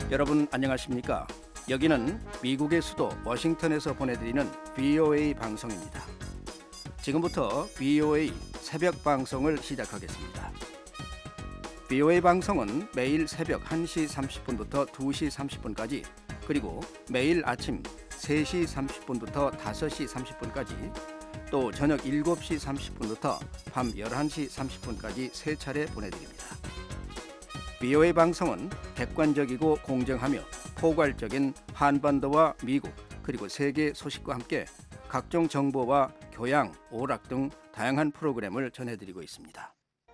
여러분 안녕하십니까? 여기는 미국의 수도 워싱턴에서 보내드리는 VOA 방송입니다. 지금부터 VOA 새벽 방송을 시작하겠습니다. VOA 방송은 매일 새벽 1시 30분부터 2시 30분까지 그리고 매일 아침 3시 30분부터 5시 30분까지 또 저녁 7시 30분부터 밤 11시 30분까지 세 차례 보내드립니다. VOA 방송은 객관적이고 공정하며 포괄적인 한반도와 미국 그리고 세계 소식과 함께 각종 정보와 교양, 오락 등 다양한 프로그램을 전해드리고 있습니다.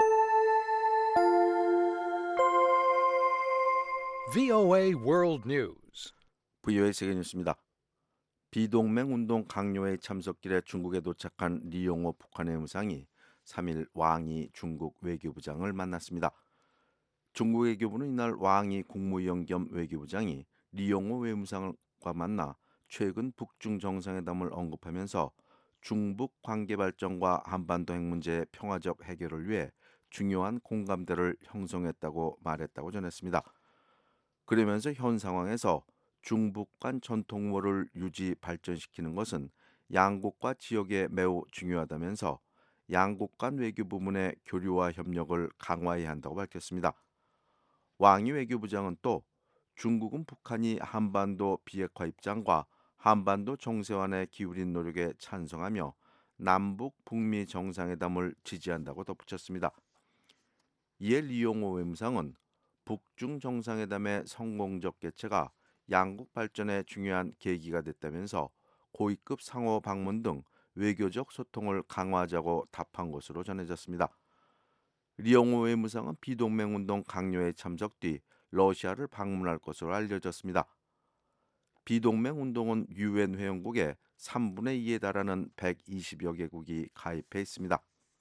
VOA World News. VOA 세계 뉴스입니다. 비동맹 운동 강요회의 참석길에 중국에 도착한 리용호 북한의 의무상이 3일 왕이 중국 외교부장을 만났습니다. 중국 외교부는 이날 왕이 국무위원 겸 외교부장이 리용호 외무상과 만나 최근 북중 정상회담을 언급하면서 중북 관계 발전과 한반도 핵 문제의 평화적 해결을 위해 중요한 공감대를 형성했다고 말했다고 전했습니다. 그러면서 현 상황에서 중북 간 전통 우호를 유지 발전시키는 것은 양국과 지역에 매우 중요하다면서 양국 간 외교 부문의 교류와 협력을 강화해야 한다고 밝혔습니다. 왕이 외교부장은 또 중국은 북한이 한반도 비핵화 입장과 한반도 정세환에 기울인 노력에 찬성하며 남북 북미 정상회담을 지지한다고 덧붙였습니다. 이에 리용호 외무상은 북중 정상회담의 성공적 개최가 양국 발전에 중요한 계기가 됐다면서 고위급 상호 방문 등 외교적 소통을 강화하자고 답한 것으로 전해졌습니다. 리용호 외무상은 비동맹 운동 강요에 참석 뒤 러시아를 방문할 것으로 알려졌습니다. 비동맹 운동은 유엔 회원국의 3분의 2에 달하는 120여 개국이 가입해 있습니다.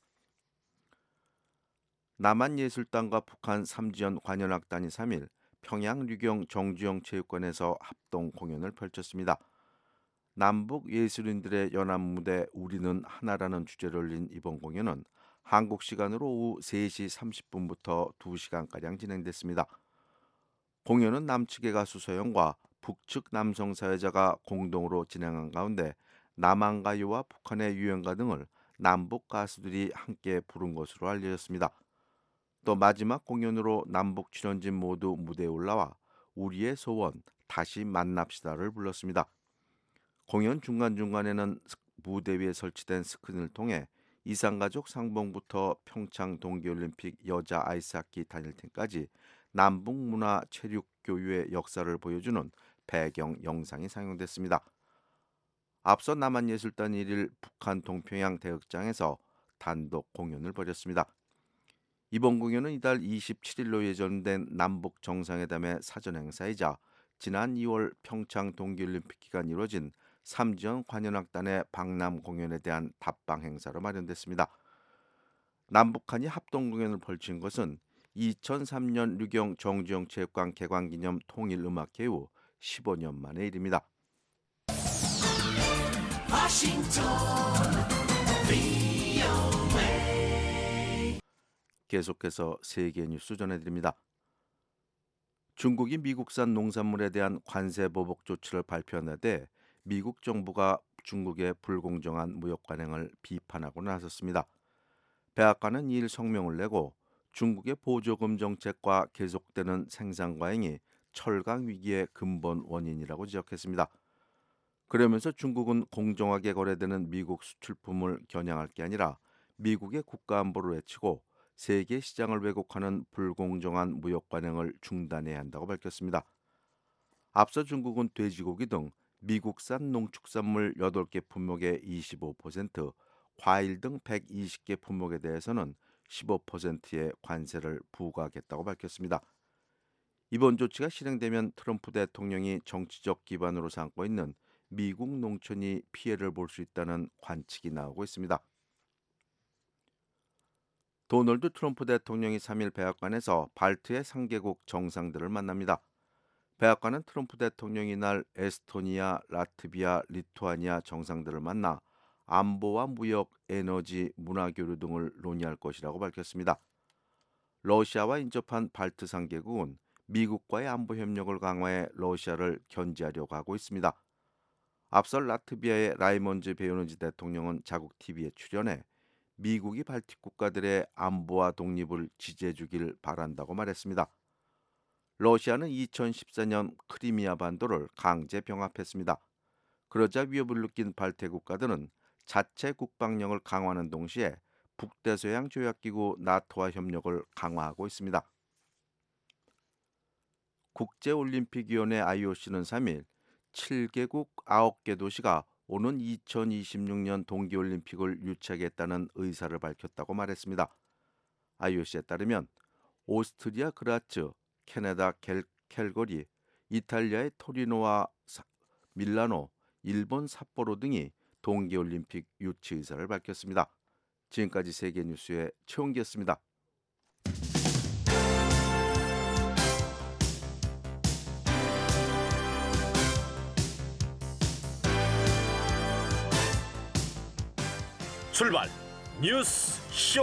남한예술단과 북한 삼지연 관현악단이 3일 평양 류경 정주영 체육관에서 합동 공연을 펼쳤습니다. 남북 예술인들의 연합 무대 우리는 하나라는 주제를 올린 이번 공연은 한국 시간으로 오후 3시 30분부터 2시간가량 진행됐습니다. 공연은 남측의 가수 서영과 북측 남성 사회자가 공동으로 진행한 가운데 남한가요와 북한의 유행가 등을 남북 가수들이 함께 부른 것으로 알려졌습니다. 또 마지막 공연으로 남북 출연진 모두 무대에 올라와 우리의 소원 다시 만납시다를 불렀습니다. 공연 중간중간에는 무대 위에 설치된 스크린을 통해 이산가족 상봉부터 평창 동계올림픽 여자 아이스하키 단일팀까지 남북 문화 체육 교류의 역사를 보여주는 배경 영상이 상영됐습니다. 앞서 남한예술단이 1일 북한 동평양 대극장에서 단독 공연을 벌였습니다. 이번 공연은 이달 27일로 예정된 남북 정상회담의 사전 행사이자 지난 2월 평창 동계올림픽 기간 이뤄진 삼지연 관현악단의 박람 공연에 대한 답방 행사로 마련됐습니다. 남북한이 합동 공연을 펼친 것은 2003년 류경 정주영 체육관 개관 기념 통일음악회 후 15년 만의 일입니다. 계속해서 세계 뉴스 전해드립니다. 중국이 미국산 농산물에 대한 관세 보복 조치를 발표한 데 미국 정부가 중국의 불공정한 무역 관행을 비판하고 나섰습니다. 백악관은 2일 성명을 내고 중국의 보조금 정책과 계속되는 생산 과잉이 철강 위기의 근본 원인이라고 지적했습니다. 그러면서 중국은 공정하게 거래되는 미국 수출품을 겨냥할 게 아니라 미국의 국가 안보를 외치고 세계 시장을 왜곡하는 불공정한 무역 관행을 중단해야 한다고 밝혔습니다. 앞서 중국은 돼지고기 등 미국산 농축산물 8개 품목의 25%, 과일 등 120개 품목에 대해서는 15%의 관세를 부과하겠다고 밝혔습니다. 이번 조치가 실행되면 트럼프 대통령이 정치적 기반으로 삼고 있는 미국 농촌이 피해를 볼 수 있다는 관측이 나오고 있습니다. 도널드 트럼프 대통령이 3일 백악관에서 발트의 3개국 정상들을 만납니다. 백악관은 트럼프 대통령이 이날 에스토니아, 라트비아, 리투아니아 정상들을 만나 안보와 무역, 에너지, 문화교류 등을 논의할 것이라고 밝혔습니다. 러시아와 인접한 발트 3개국은 미국과의 안보 협력을 강화해 러시아를 견제하려고 하고 있습니다. 앞서 라트비아의 라이몬즈 베요노지 대통령은 자국 TV에 출연해 미국이 발틱 국가들의 안보와 독립을 지지해 주길 바란다고 말했습니다. 러시아는 2014년 크리미아 반도를 강제 병합했습니다. 그러자 위협을 느낀 발트 국가들은 자체 국방력을 강화하는 동시에 북대서양 조약기구 나토와 협력을 강화하고 있습니다. 국제올림픽위원회 IOC는 3일 7개국 9개 도시가 오는 2026년 동계올림픽을 유치하겠다는 의사를 밝혔다고 말했습니다. IOC에 따르면 오스트리아 그라츠, 캐나다 캘거리, 이탈리아의 토리노와 밀라노, 일본 삿포로 등이 동계올림픽 유치 의사를 밝혔습니다. 지금까지 세계뉴스의 최홍기였습니다. 출발 뉴스 쇼.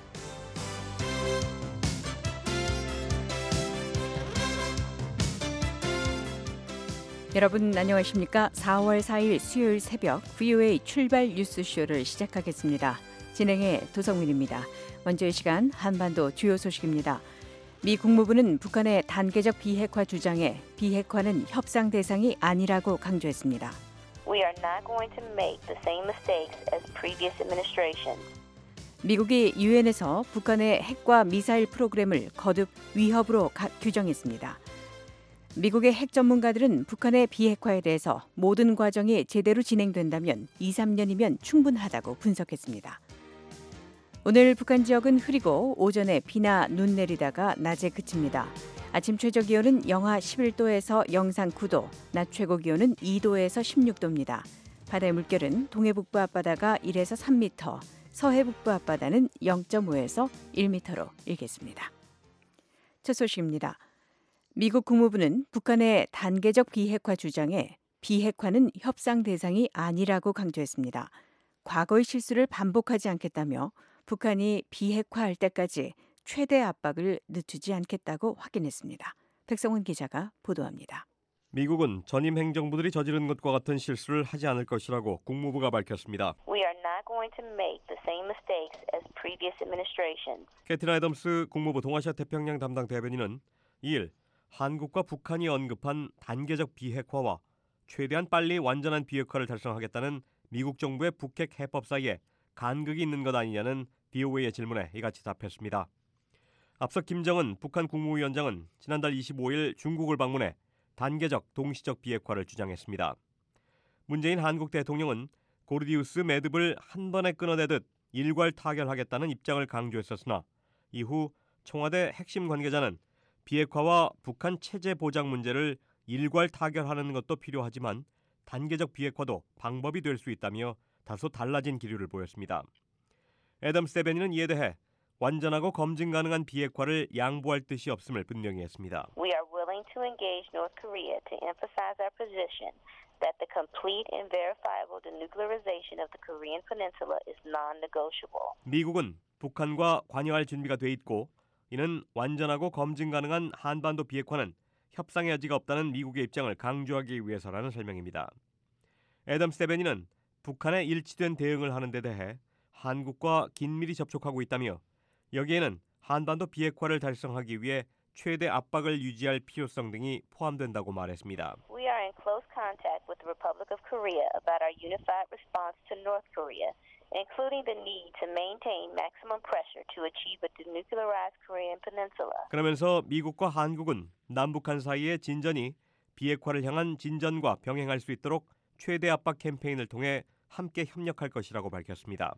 여러분 안녕하십니까? 4월 4일 수요일 새벽 VOA 출발 뉴스쇼를 시작하겠습니다. 진행의 도성민입니다. 먼저 이 시간 한반도 주요 소식입니다. 미 국무부는 북한의 단계적 비핵화 주장에 비핵화는 협상 대상이 아니라고 강조했습니다. We are not going to make the same mistakes as previous administrations. 미국이 유엔에서 북한의 핵과 미사일 프로그램을 거듭 위협으로 규정했습니다. 미국의 핵 전문가들은 북한의 비핵화에 대해서 모든 과정이 제대로 진행된다면 2, 3년이면 충분하다고 분석했습니다. 오늘 북한 지역은 흐리고 오전에 비나 눈 내리다가 낮에 그칩니다. 아침 최저 기온은 영하 11도에서 영상 9도, 낮 최고 기온은 2도에서 16도입니다. 바다의 물결은 동해북부 앞바다가 1에서 3m, 서해북부 앞바다는 0.5에서 1m로 일겠습니다. 첫 소식입니다. 미국 국무부는 북한의 단계적 비핵화 주장에 비핵화는 협상 대상이 아니라고 강조했습니다. 과거의 실수를 반복하지 않겠다며 북한이 비핵화할 때까지 최대 압박을 늦추지 않겠다고 확인했습니다. 백성훈 기자가 보도합니다. 미국은 전임 행정부들이 저지른 것과 같은 실수를 하지 않을 것이라고 국무부가 밝혔습니다. We are not going to make the same mistakes as previous administrations. 캐트린 애덤스 국무부 동아시아 태평양 담당 대변인은 2일 한국과 북한이 언급한 단계적 비핵화와 최대한 빨리 완전한 비핵화를 달성하겠다는 미국 정부의 북핵 해법 사이에 간극이 있는 것 아니냐는 VOA의 질문에 이같이 답했습니다. 앞서 김정은 북한 국무위원장은 지난달 25일 중국을 방문해 단계적 동시적 비핵화를 주장했습니다. 문재인 한국 대통령은 고르디우스 매듭을 한 번에 끊어내듯 일괄 타결하겠다는 입장을 강조했었으나 이후 청와대 핵심 관계자는 비핵화와 북한 체제 보장 문제를 일괄 타결하는 것도 필요하지만 단계적 비핵화도 방법이 될 수 있다며 다소 달라진 기류를 보였습니다. 애덤스 대변인은 이에 대해 완전하고 검증 가능한 비핵화를 양보할 뜻이 없음을 분명히 했습니다. We are willing to engage North Korea to emphasize our position that the complete and verifiable denuclearization of the Korean Peninsula is non-negotiable. 미국은 북한과 관여할 준비가 돼 있고 이는 완전하고 검증 가능한 한반도 비핵화는 협상의 여지가 없다는 미국의 입장을 강조하기 위해서라는 설명입니다. 애덤스 대변인은 북한의 일치된 대응을 하는 데 대해 한국과 긴밀히 접촉하고 있다며 여기에는 한반도 비핵화를 달성하기 위해 최대 압박을 유지할 필요성 등이 포함된다고 말했습니다. We are in close contact with the Republic of Korea about our unified response to North Korea, including the need to maintain maximum pressure to achieve a denuclearized Korean peninsula. 그러면서 미국과 한국은 남북한 사이의 진전이 비핵화를 향한 진전과 병행할 수 있도록 최대 압박 캠페인을 통해 함께 협력할 것이라고 밝혔습니다.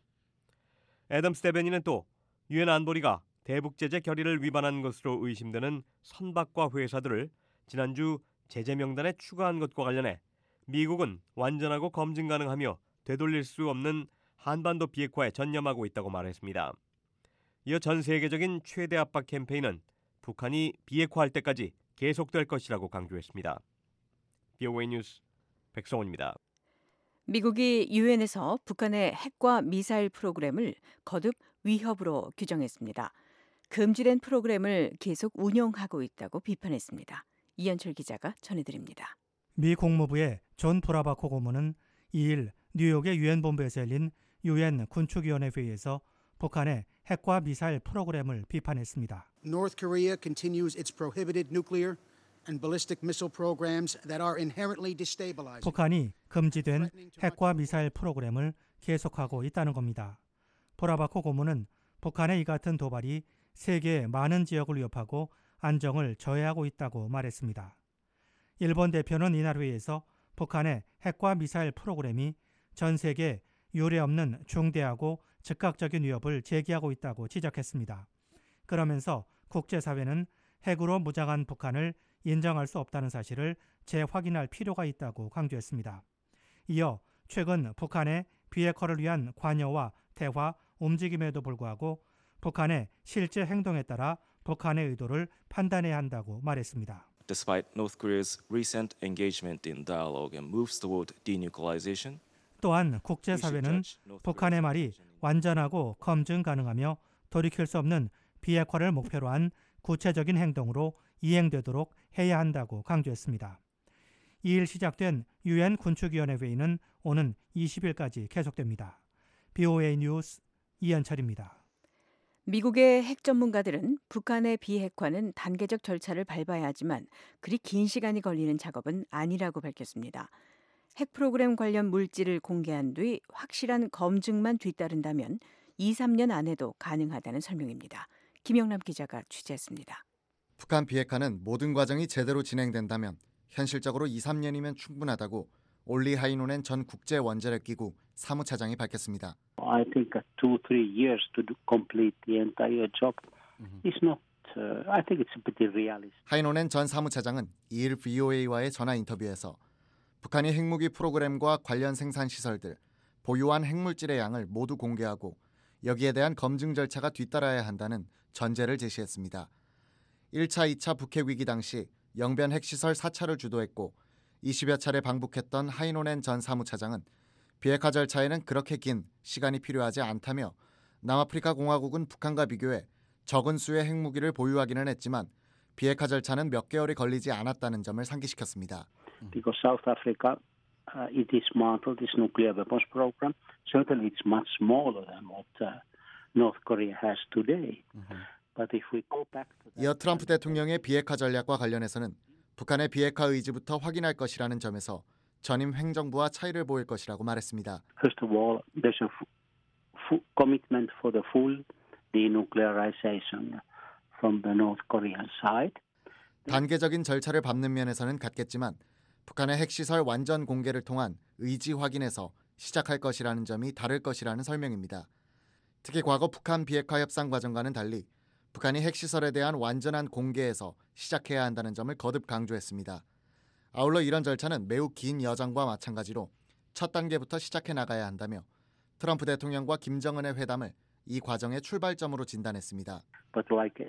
애덤스 대변인은 또 유엔 안보리가 대북 제재 결의를 위반한 것으로 의심되는 선박과 회사들을 지난주 제재 명단에 추가한 것과 관련해 미국은 완전하고 검증 가능하며 되돌릴 수 없는 한반도 비핵화에 전념하고 있다고 말했습니다. 이어 전 세계적인 최대 압박 캠페인은 북한이 비핵화할 때까지 계속될 것이라고 강조했습니다. VOA 뉴스 백성원입니다. 미국이 유엔에서 북한의 핵과 미사일 프로그램을 거듭 위협으로 규정했습니다. 금지된 프로그램을 계속 운영하고 있다고 비판했습니다. 이현철 기자가 전해드립니다. 미 국무부의 존 브라바코 고문은 2일 뉴욕의 유엔 본부에서 열린 유엔 군축위원회 회의에서 북한의 핵과 미사일 프로그램을 비판했습니다. North Korea continues its prohibited nuclear and ballistic missile programs that are inherently destabilizing. 북한이 금지된 핵과 미사일 프로그램을 계속하고 있다는 겁니다. 브라바코 고문은 북한의 이 같은 도발이 세계의 많은 지역을 위협하고 안정을 저해하고 있다고 말했습니다. 일본 대표는 이날 회의에서 북한의 핵과 미사일 프로그램이 전 세계에 유례없는 중대하고 즉각적인 위협을 제기하고 있다고 지적했습니다. 그러면서 국제사회는 핵으로 무장한 북한을 인정할 수 없다는 사실을 재확인할 필요가 있다고 강조했습니다. 이어 최근 북한의 비핵화를 위한 관여와 대화, 움직임에도 불구하고 북한의 실제 행동에 따라 북한의 의도를 판단해야 한다고 말했습니다. Despite North Korea's recent engagement in dialogue and moves toward denuclearization, 또한 국제사회는 북한의 말이 완전하고 검증 가능하며 돌이킬 수 없는 비핵화를 목표로 한 구체적인 행동으로 이행되도록 해야 한다고 강조했습니다. 2일 시작된 유엔 군축위원회 회의는 오는 20일까지 계속됩니다. BOA 뉴스 이현철입니다. 미국의 핵 전문가들은 북한의 비핵화는 단계적 절차를 밟아야 하지만 그리 긴 시간이 걸리는 작업은 아니라고 밝혔습니다. 핵 프로그램 관련 물질을 공개한 뒤 확실한 검증만 뒤따른다면 2, 3년 안에도 가능하다는 설명입니다. 김영남 기자가 취재했습니다. 북한 비핵화는 모든 과정이 제대로 진행된다면 현실적으로 2, 3년이면 충분하다고 올리 하이노넨 전 국제원자력기구 사무차장이 밝혔습니다. I think 2-3 years to complete the entire job is not. I think it's a bit unrealistic. 하이노넨 전 사무차장은 2일 VOA와의 전화 인터뷰에서 북한이 핵무기 프로그램과 관련 생산 시설들, 보유한 핵물질의 양을 모두 공개하고 여기에 대한 검증 절차가 뒤따라야 한다는 전제를 제시했습니다. 1차, 2차 북핵 위기 당시 영변 핵시설 4차를 주도했고 20여 차례 방북했던 하이노넨 전 사무차장은 비핵화 절차에는 그렇게 긴 시간이 필요하지 않다며 남아프리카 공화국은 북한과 비교해 적은 수의 핵무기를 보유하기는 했지만 비핵화 절차는 몇 개월이 걸리지 않았다는 점을 상기시켰습니다. Because South Africa it dismantled its nuclear weapons program. Certainly it's much smaller than what North Korea has today. But if we go back to 이어 트럼프 대통령의 비핵화 전략과 관련해서는 북한의 비핵화 의지부터 확인할 것이라는 점에서 전임 행정부와 차이를 보일 것이라고 말했습니다. First of all, there's a full commitment for the full denuclearization from the North Korean side. 단계적인 절차를 밟는 면에서는 같겠지만 북한의 핵시설 완전 공개를 통한 의지 확인에서 시작할 것이라는 점이 다를 것이라는 설명입니다. 특히 과거 북한 비핵화 협상 과정과는 달리 북한이 핵시설에 대한 완전한 공개에서 시작해야 한다는 점을 거듭 강조했습니다. 아울러 이런 절차는 매우 긴 여정과 마찬가지로 첫 단계부터 시작해 나가야 한다며 트럼프 대통령과 김정은의 회담을 이 과정의 출발점으로 진단했습니다. But like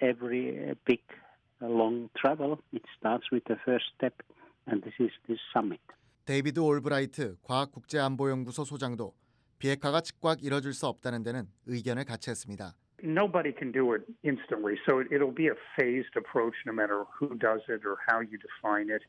every big long travel, it starts with the first step, and this is this summit. 데이비드 올브라이트 과학국제안보연구소 소장도 비핵화가 즉각 이뤄질 수 없다는 데는 의견을 같이 했습니다. Nobody can do it instantly, so it'll be a phased approach no matter who does it or how you define it.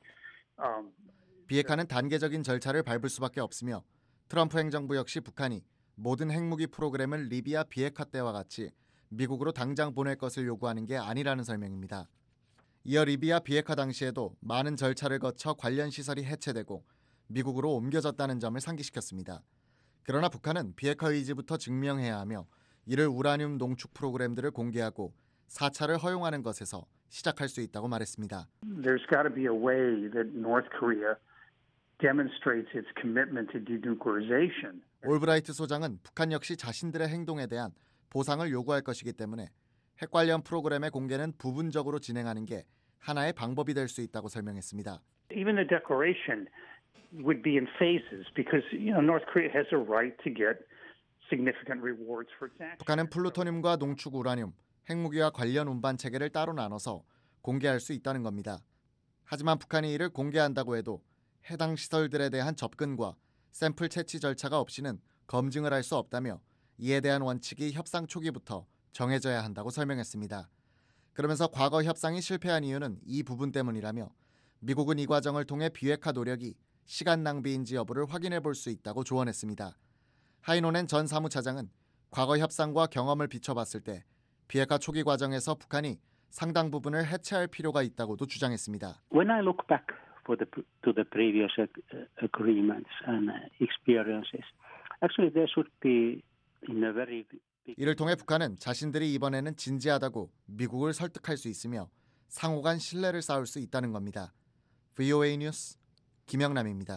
비핵화는 단계적인 절차를 밟을 수밖에 없으며 트럼프 행정부 역시 북한이 모든 핵무기 프로그램을 리비아 비핵화 때와 같이 미국으로 당장 보낼 것을 요구하는 게 아니라는 설명입니다. 이어 리비아 비핵화 당시에도 많은 절차를 거쳐 관련 시설이 해체되고 미국으로 옮겨졌다는 점을 상기시켰습니다. 그러나 북한은 비핵화 의지부터 증명해야 하며 이를 우라늄 농축 프로그램들을 공개하고 4차를 허용하는 것에서 시작할 수 있다고 말했습니다. There's got to be a way that North Korea demonstrates its commitment to denuclearization. 올브라이트 소장은 북한 역시 자신들의 행동에 대한 보상을 요구할 것이기 때문에 핵 관련 프로그램의 공개는 부분적으로 진행하는 게 하나의 방법이 될 수 있다고 설명했습니다. Even the declaration would be in phases because North Korea has a right to get significant rewards for its actions. 북한은 플루토늄과 농축 우라늄, 핵무기와 관련 운반 체계를 따로 나눠서 공개할 수 있다는 겁니다. 하지만 북한이 이를 공개한다고 해도 해당 시설들에 대한 접근과 샘플 채취 절차가 없이는 검증을 할 수 없다며 이에 대한 원칙이 협상 초기부터 정해져야 한다고 설명했습니다. 그러면서 과거 협상이 실패한 이유는 이 부분 때문이라며 미국은 이 과정을 통해 비핵화 노력이 시간 낭비인지 여부를 확인해 볼 수 있다고 조언했습니다. 하이노넨 전 사무차장은 과거 협상과 경험을 비춰봤을 때 비핵화 초기 과정에서 북한이 상당 부분을 해체할 필요가 있다고도 주장했습니다. When I look back to the previous agreements and experiences, actually there should be in a very 이를 통해 북한은 자신들이 이번에는 진지하다고 미국을 설득할 수 있으며 상호 간 신뢰를 쌓을 수 있다는 겁니다. VOA 뉴스 김영남입니다.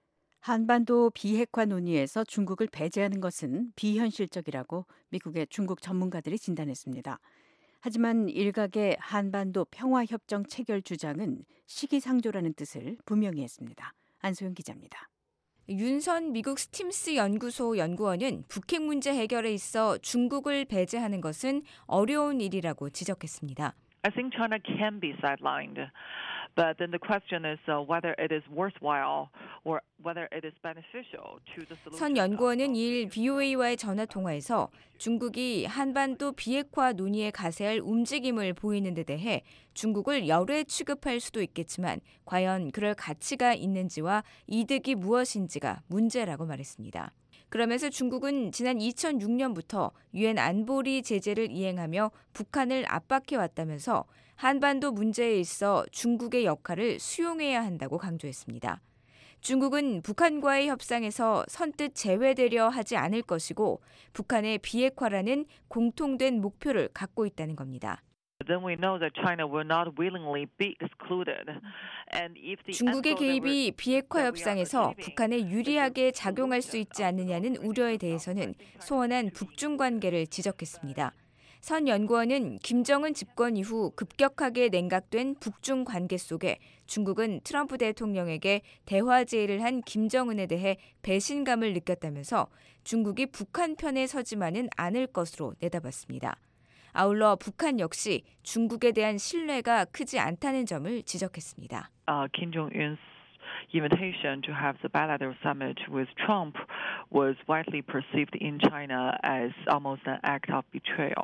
한반도 비핵화 논의에서 중국을 배제하는 것은 비현실적이라고 미국의 중국 전문가들이 진단했습니다. 하지만 일각의 한반도 평화협정 체결 주장은 시기상조라는 뜻을 분명히 했습니다. 안소영 기자입니다. 윤선 미국 스팀스 연구소 연구원은 북핵 문제 해결에 있어 중국을 배제하는 것은 어려운 일이라고 지적했습니다. I think China can be sidelined. But then the question is whether it is worthwhile or whether it is beneficial to the solution. 선 연구원은 2일 VOA와의 전화 통화에서 중국이 한반도 비핵화 논의에 가세할 움직임을 보이는 데 대해 중국을 열애 취급할 수도 있겠지만 과연 그럴 가치가 있는지와 이득이 무엇인지가 문제라고 말했습니다. 그러면서 중국은 지난 2006년부터 유엔 안보리 제재를 이행하며 북한을 압박해왔다면서 한반도 문제에 있어 중국의 역할을 수용해야 한다고 강조했습니다. 중국은 북한과의 협상에서 선뜻 제외되려 하지 않을 것이고 북한의 비핵화라는 공통된 목표를 갖고 있다는 겁니다. Then we know that China will not willingly be excluded. And if the 중국의 개입이 비핵화 협상에서 북한에 유리하게 작용할 수 있지 않느냐는 우려에 대해서는 소원한 북중 관계를 지적했습니다. 선 연구원은 김정은 집권 이후 급격하게 냉각된 북중 관계 속에 중국은 트럼프 대통령에게 대화 제의를 한 김정은에 대해 배신감을 느꼈다면서 중국이 북한 편에 서지만은 않을 것으로 내다봤습니다. 아울러 북한 역시 중국에 대한 신뢰가 크지 않다는 점을 지적했습니다. Kim Jong-un's invitation to have the bilateral summit with Trump was widely perceived in China as almost an act of betrayal.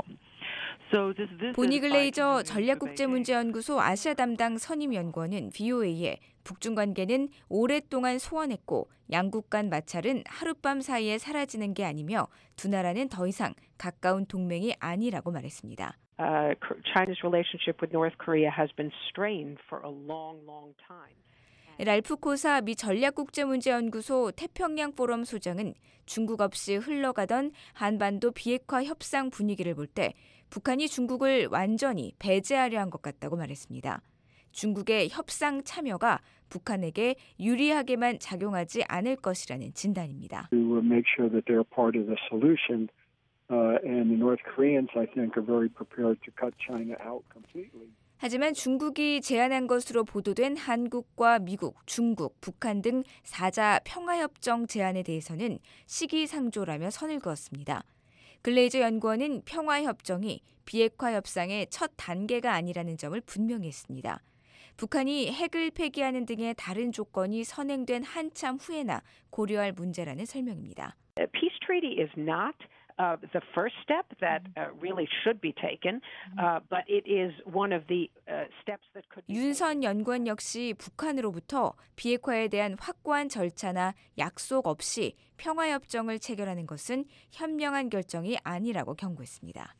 보니 글레이저 전략국제문제연구소 아시아 담당 선임 연구원은 VOA에 북중 관계는 오랫동안 소원했고 양국 간 마찰은 하룻밤 사이에 사라지는 게 아니며 두 나라는 더 이상 가까운 동맹이 아니라고 말했습니다. China's relationship with North Korea has been strained for a long time. 랄프 코사 미 전략국제문제연구소 태평양 포럼 소장은 중국 없이 흘러가던 한반도 비핵화 협상 분위기를 볼 때 북한이 중국을 완전히 배제하려 한 것 같다고 말했습니다. 중국의 협상 참여가 북한에게 유리하게만 작용하지 않을 것이라는 진단입니다. To make sure that they're part of the solution, and the North Koreans, I think, are very prepared to cut China out completely. 하지만 중국이 제안한 것으로 보도된 한국과 미국, 중국, 북한 등 4자 평화협정 제안에 대해서는 시기상조라며 선을 그었습니다. 글레이저 연구원은 평화협정이 비핵화 협상의 첫 단계가 아니라는 점을 분명히 했습니다. 북한이 핵을 폐기하는 등의 다른 조건이 선행된 한참 후에나 고려할 문제라는 설명입니다. A peace treaty is not the first step that really should be taken, but it is one of the steps that could be. 윤선 연구원 역시 북한으로부터 비핵화에 대한 확고한 절차나 약속 없이 평화협정을 체결하는 것은 현명한 결정이 아니라고 경고했습니다.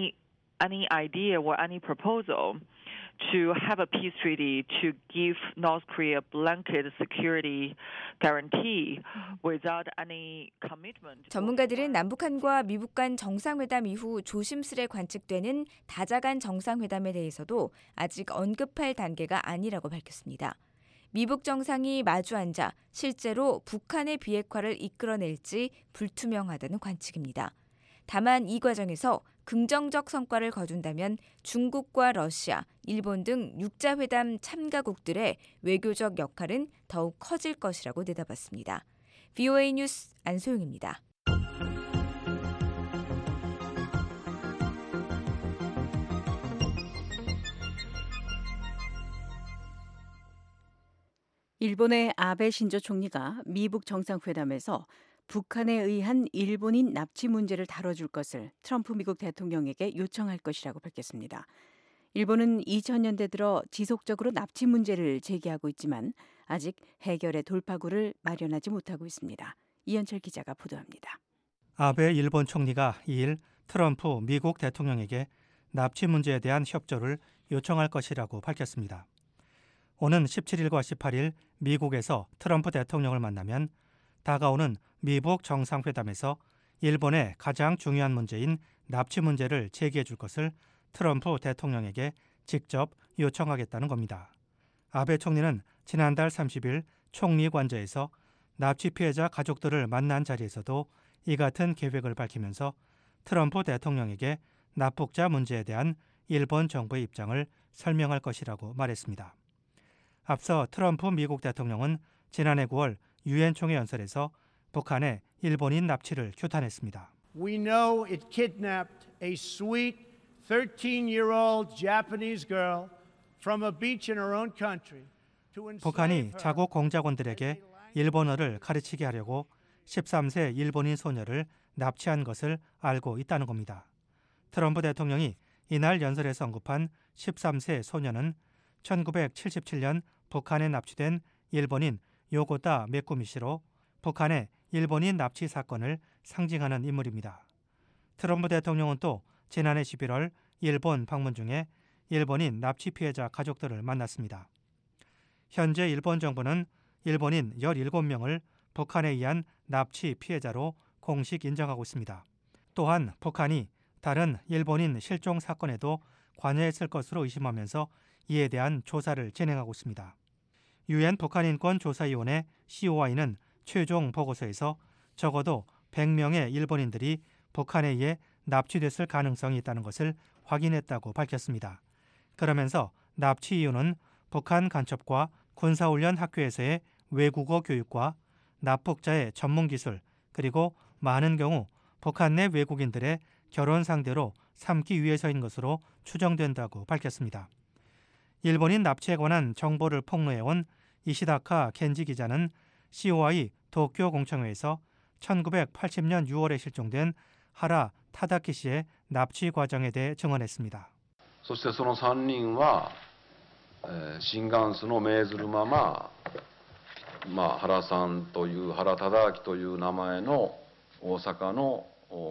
Any idea or any proposal to have a peace treaty to give North Korea blanket security guarantee without any commitment. 전문가들은 남북한과 미국 간 정상회담 이후 조심스레 관측되는 다자간 정상회담에 대해서도 아직 언급할 단계가 아니라고 밝혔습니다. 미북 정상이 마주 앉아 실제로 북한의 비핵화를 이끌어낼지 불투명하다는 관측입니다. 다만 이 과정에서 긍정적 성과를 거둔다면 중국과 러시아, 일본 등 6자회담 참가국들의 외교적 역할은 더욱 커질 것이라고 내다봤습니다. VOA 뉴스 안소영입니다. 일본의 아베 신조 총리가 미북 정상회담에서 북한에 의한 일본인 납치 문제를 다뤄줄 것을 트럼프 미국 대통령에게 요청할 것이라고 밝혔습니다. 일본은 2000년대 들어 지속적으로 납치 문제를 제기하고 있지만 아직 해결의 돌파구를 마련하지 못하고 있습니다. 이현철 기자가 보도합니다. 아베 일본 총리가 2일 트럼프 미국 대통령에게 납치 문제에 대한 협조를 요청할 것이라고 밝혔습니다. 오는 17일과 18일 미국에서 트럼프 대통령을 만나면 다가오는 미북 정상회담에서 일본의 가장 중요한 문제인 납치 문제를 제기해 줄 것을 트럼프 대통령에게 직접 요청하겠다는 겁니다. 아베 총리는 지난달 30일 총리 관저에서 납치 피해자 가족들을 만난 자리에서도 이 같은 계획을 밝히면서 트럼프 대통령에게 납북자 문제에 대한 일본 정부의 입장을 설명할 것이라고 말했습니다. 앞서 트럼프 미국 대통령은 지난해 9월 유엔 총회 연설에서 북한의 일본인 납치를 규탄했습니다. We know it kidnapped a sweet 13-year-old Japanese girl from a beach in her own country. 북한이 자국 공작원들에게 일본어를 가르치게 하려고 13세 일본인 소녀를 납치한 것을 알고 있다는 겁니다. 트럼프 대통령이 이날 연설에서 언급한 13세 소녀는 1977년 북한에 납치된 일본인 요고타 메꾸미 씨로 북한의 일본인 납치 사건을 상징하는 인물입니다. 트럼프 대통령은 또 지난해 11월 일본 방문 중에 일본인 납치 피해자 가족들을 만났습니다. 현재 일본 정부는 일본인 17명을 북한에 의한 납치 피해자로 공식 인정하고 있습니다. 또한 북한이 다른 일본인 실종 사건에도 관여했을 것으로 의심하면서 이에 대한 조사를 진행하고 있습니다. 유엔 북한인권조사위원회 COI는 최종 보고서에서 적어도 100명의 일본인들이 북한에 의해 납치됐을 가능성이 있다는 것을 확인했다고 밝혔습니다. 그러면서 납치 이유는 북한 간첩과 군사훈련 학교에서의 외국어 교육과 납북자의 전문 기술 그리고 많은 경우 북한 내 외국인들의 결혼 상대로 삼기 위해서인 것으로 추정된다고 밝혔습니다. 일본인 납치에 관한 정보를 폭로해온 이시다카 겐지 기자는 COI 도쿄 공청회에서 1980년 6월에 실종된 하라 타다키 씨의 납치 과정에 대해 증언했습니다. そしてその3人は新元数の命ずるまま原さんという原忠明という名前の大阪の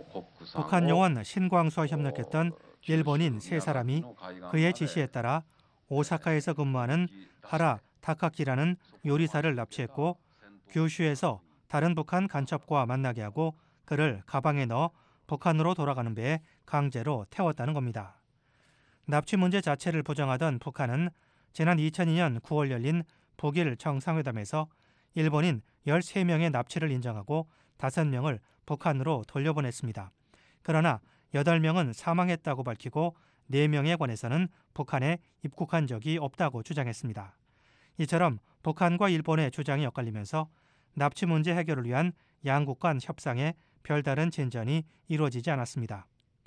북한 요원 신광수와 협력했던 일본인 세 사람이 그의 지시에 따라 오사카에서 근무하는 하라 타카키라는 요리사를 납치했고 규슈에서 다른 북한 간첩과 만나게 하고 그를 가방에 넣어 북한으로 돌아가는 배에 강제로 태웠다는 겁니다. 납치 문제 자체를 부정하던 북한은 지난 2002년 9월 열린 북일 정상회담에서 일본인 13명의 납치를 인정하고 5명을 북한으로 돌려보냈습니다. 그러나 8명은 사망했다고 밝히고 4명에 관해서는 북한에 입국한 적이 없다고 주장했습니다. 이처럼 북한과 일본의 주장이 엇갈리면서 납치 문제 해결을 위한 양국 간 협상에 별다른 진전이 이루어지지 않았습니다.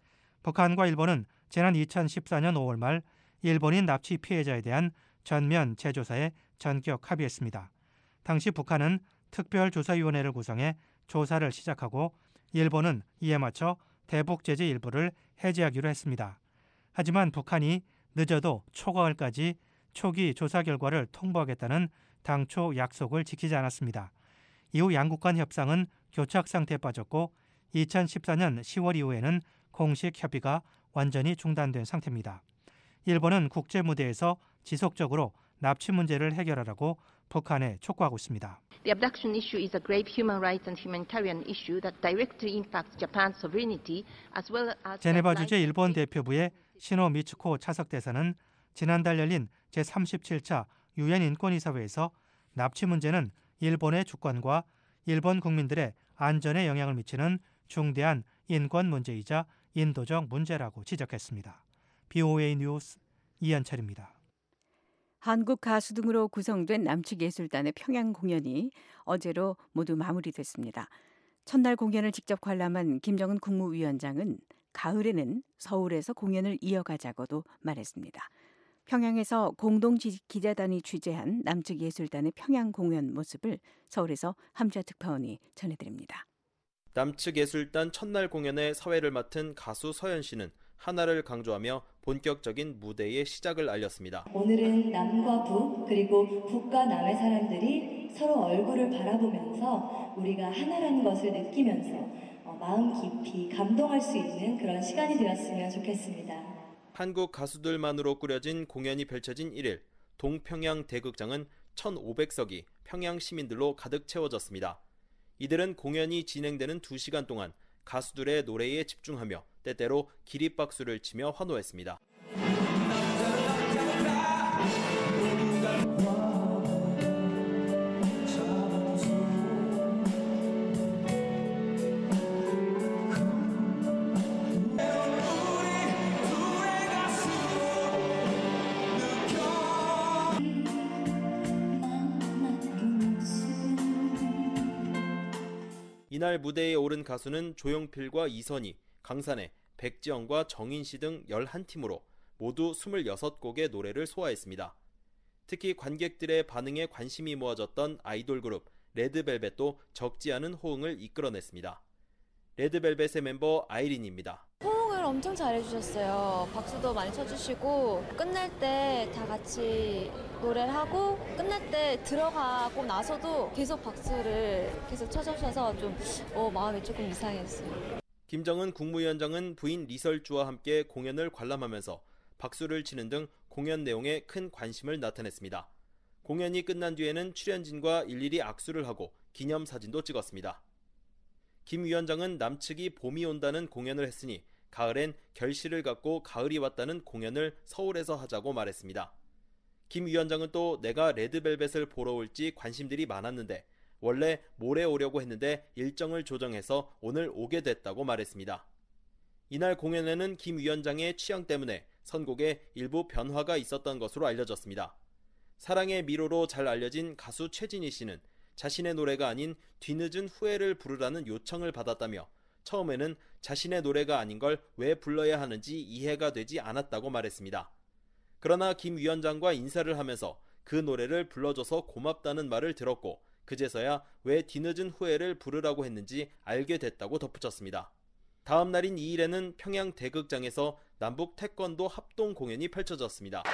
북한과 일본은 지난 2014년 5월 말 일본인 납치 피해자에 대한 전면 재조사에 전격 합의했습니다. 당시 북한은 특별조사위원회를 구성해 조사를 시작하고 일본은 이에 맞춰 대북 제재 일부를 해제하기로 했습니다. 하지만 북한이 늦어도 초가을까지 초기 조사 결과를 통보하겠다는 당초 약속을 지키지 않았습니다. 이후 양국 간 협상은 교착 상태에 빠졌고 2014년 10월 이후에는 공식 협의가 완전히 중단된 상태입니다. 일본은 국제 무대에서 지속적으로 납치 문제를 해결하라고 북한에 촉구하고 있습니다. The abduction issue is a grave human rights and humanitarian issue that directly impacts Japan's sovereignty as well as 제네바 주재 일본 대표부의 시노 미츠코 차석 대사는 지난달 열린 제37차 유엔 인권이사회에서 납치 문제는 일본의 주권과 일본 국민들의 안전에 영향을 미치는 중대한 인권 문제이자 인도적 문제라고 지적했습니다. BOA 뉴스 이현철입니다. 한국 가수 등으로 구성된 남측예술단의 평양 공연이 어제로 모두 마무리됐습니다. 첫날 공연을 직접 관람한 김정은 국무위원장은 가을에는 서울에서 공연을 이어가자고도 말했습니다. 평양에서 공동기자단이 취재한 남측예술단의 평양 공연 모습을 서울에서 함자 특파원이 전해드립니다. 남측 예술단 첫날 공연의 사회를 맡은 가수 서연 씨는 하나를 강조하며 본격적인 무대의 시작을 알렸습니다. 오늘은 남과 북 그리고 북과 남의 사람들이 서로 얼굴을 바라보면서 우리가 하나라는 것을 느끼면서 마음 깊이 감동할 수 있는 그런 시간이 되었으면 좋겠습니다. 한국 가수들만으로 꾸려진 공연이 펼쳐진 1일, 동평양 대극장은 1,500석이 평양 시민들로 가득 채워졌습니다. 이들은 공연이 진행되는 2시간 동안 가수들의 노래에 집중하며 때때로 기립박수를 치며 환호했습니다. 이날 무대에 오른 가수는 조용필과 이선희, 강산혜, 백지영과 정인씨 등 11팀으로 모두 26곡의 노래를 소화했습니다. 특히 관객들의 반응에 관심이 모아졌던 아이돌 그룹 레드벨벳도 적지 않은 호응을 이끌어냈습니다. 레드벨벳의 멤버 아이린입니다. 호응을 엄청 잘해주셨어요. 박수도 많이 쳐주시고 끝날 때 다 같이 노래를 하고 끝날 때 들어가고 나서도 계속 박수를 계속 쳐주셔서 좀 마음이 조금 이상했어요. 김정은 국무위원장은 부인 리설주와 함께 공연을 관람하면서 박수를 치는 등 공연 내용에 큰 관심을 나타냈습니다. 공연이 끝난 뒤에는 출연진과 일일이 악수를 하고 기념사진도 찍었습니다. 김 위원장은 남측이 봄이 온다는 공연을 했으니 가을엔 결실을 갖고 가을이 왔다는 공연을 서울에서 하자고 말했습니다. 김 위원장은 또 내가 레드벨벳을 보러 올지 관심들이 많았는데 원래 모레 오려고 했는데 일정을 조정해서 오늘 오게 됐다고 말했습니다. 이날 공연에는 김 위원장의 취향 때문에 선곡에 일부 변화가 있었던 것으로 알려졌습니다. 사랑의 미로로 잘 알려진 가수 최진희 씨는 자신의 노래가 아닌 뒤늦은 후회를 부르라는 요청을 받았다며 처음에는 자신의 노래가 아닌 걸 왜 불러야 하는지 이해가 되지 않았다고 말했습니다. 그러나 김 위원장과 인사를 하면서 그 노래를 불러줘서 고맙다는 말을 들었고 그제서야 왜 뒤늦은 후회를 부르라고 했는지 알게 됐다고 덧붙였습니다. 다음 날인 2일에는 평양 대극장에서 남북 태권도 합동 공연이 펼쳐졌습니다.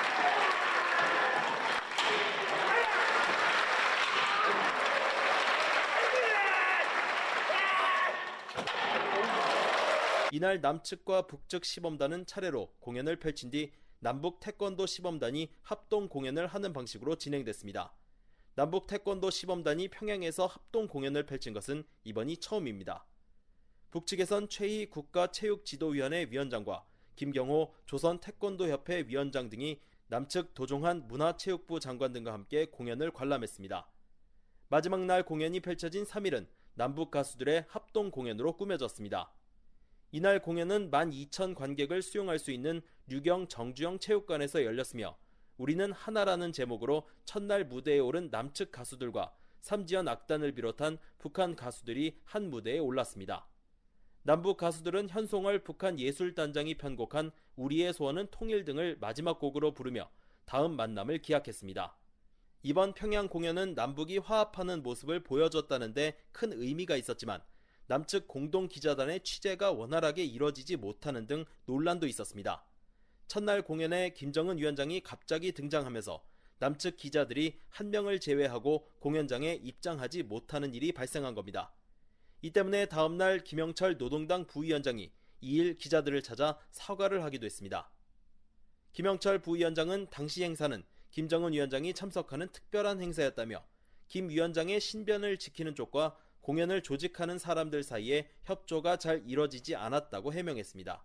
이날 남측과 북측 시범단은 차례로 공연을 펼친 뒤 남북 태권도 시범단이 합동 공연을 하는 방식으로 진행됐습니다. 남북 태권도 시범단이 평양에서 합동 공연을 펼친 것은 이번이 처음입니다. 북측에선 최희 국가체육지도위원회 위원장과 김경호 조선 태권도협회 위원장 등이 남측 도종환 문화체육부 장관 등과 함께 공연을 관람했습니다. 마지막 날 공연이 펼쳐진 3일은 남북 가수들의 합동 공연으로 꾸며졌습니다. 이날 공연은 12,000 관객을 수용할 수 있는 류경 정주영 체육관에서 열렸으며 우리는 하나라는 제목으로 첫날 무대에 오른 남측 가수들과 삼지연 악단을 비롯한 북한 가수들이 한 무대에 올랐습니다. 남북 가수들은 현송월 북한 예술단장이 편곡한 우리의 소원은 통일 등을 마지막 곡으로 부르며 다음 만남을 기약했습니다. 이번 평양 공연은 남북이 화합하는 모습을 보여줬다는데 큰 의미가 있었지만 남측 공동기자단의 취재가 원활하게 이뤄지지 못하는 등 논란도 있었습니다. 첫날 공연에 김정은 위원장이 갑자기 등장하면서 남측 기자들이 한 명을 제외하고 공연장에 입장하지 못하는 일이 발생한 겁니다. 이 때문에 다음날 김영철 노동당 부위원장이 2일 기자들을 찾아 사과를 하기도 했습니다. 김영철 부위원장은 당시 행사는 김정은 위원장이 참석하는 특별한 행사였다며 김 위원장의 신변을 지키는 쪽과 공연을 조직하는 사람들 사이에 협조가 잘 이뤄지지 않았다고 해명했습니다.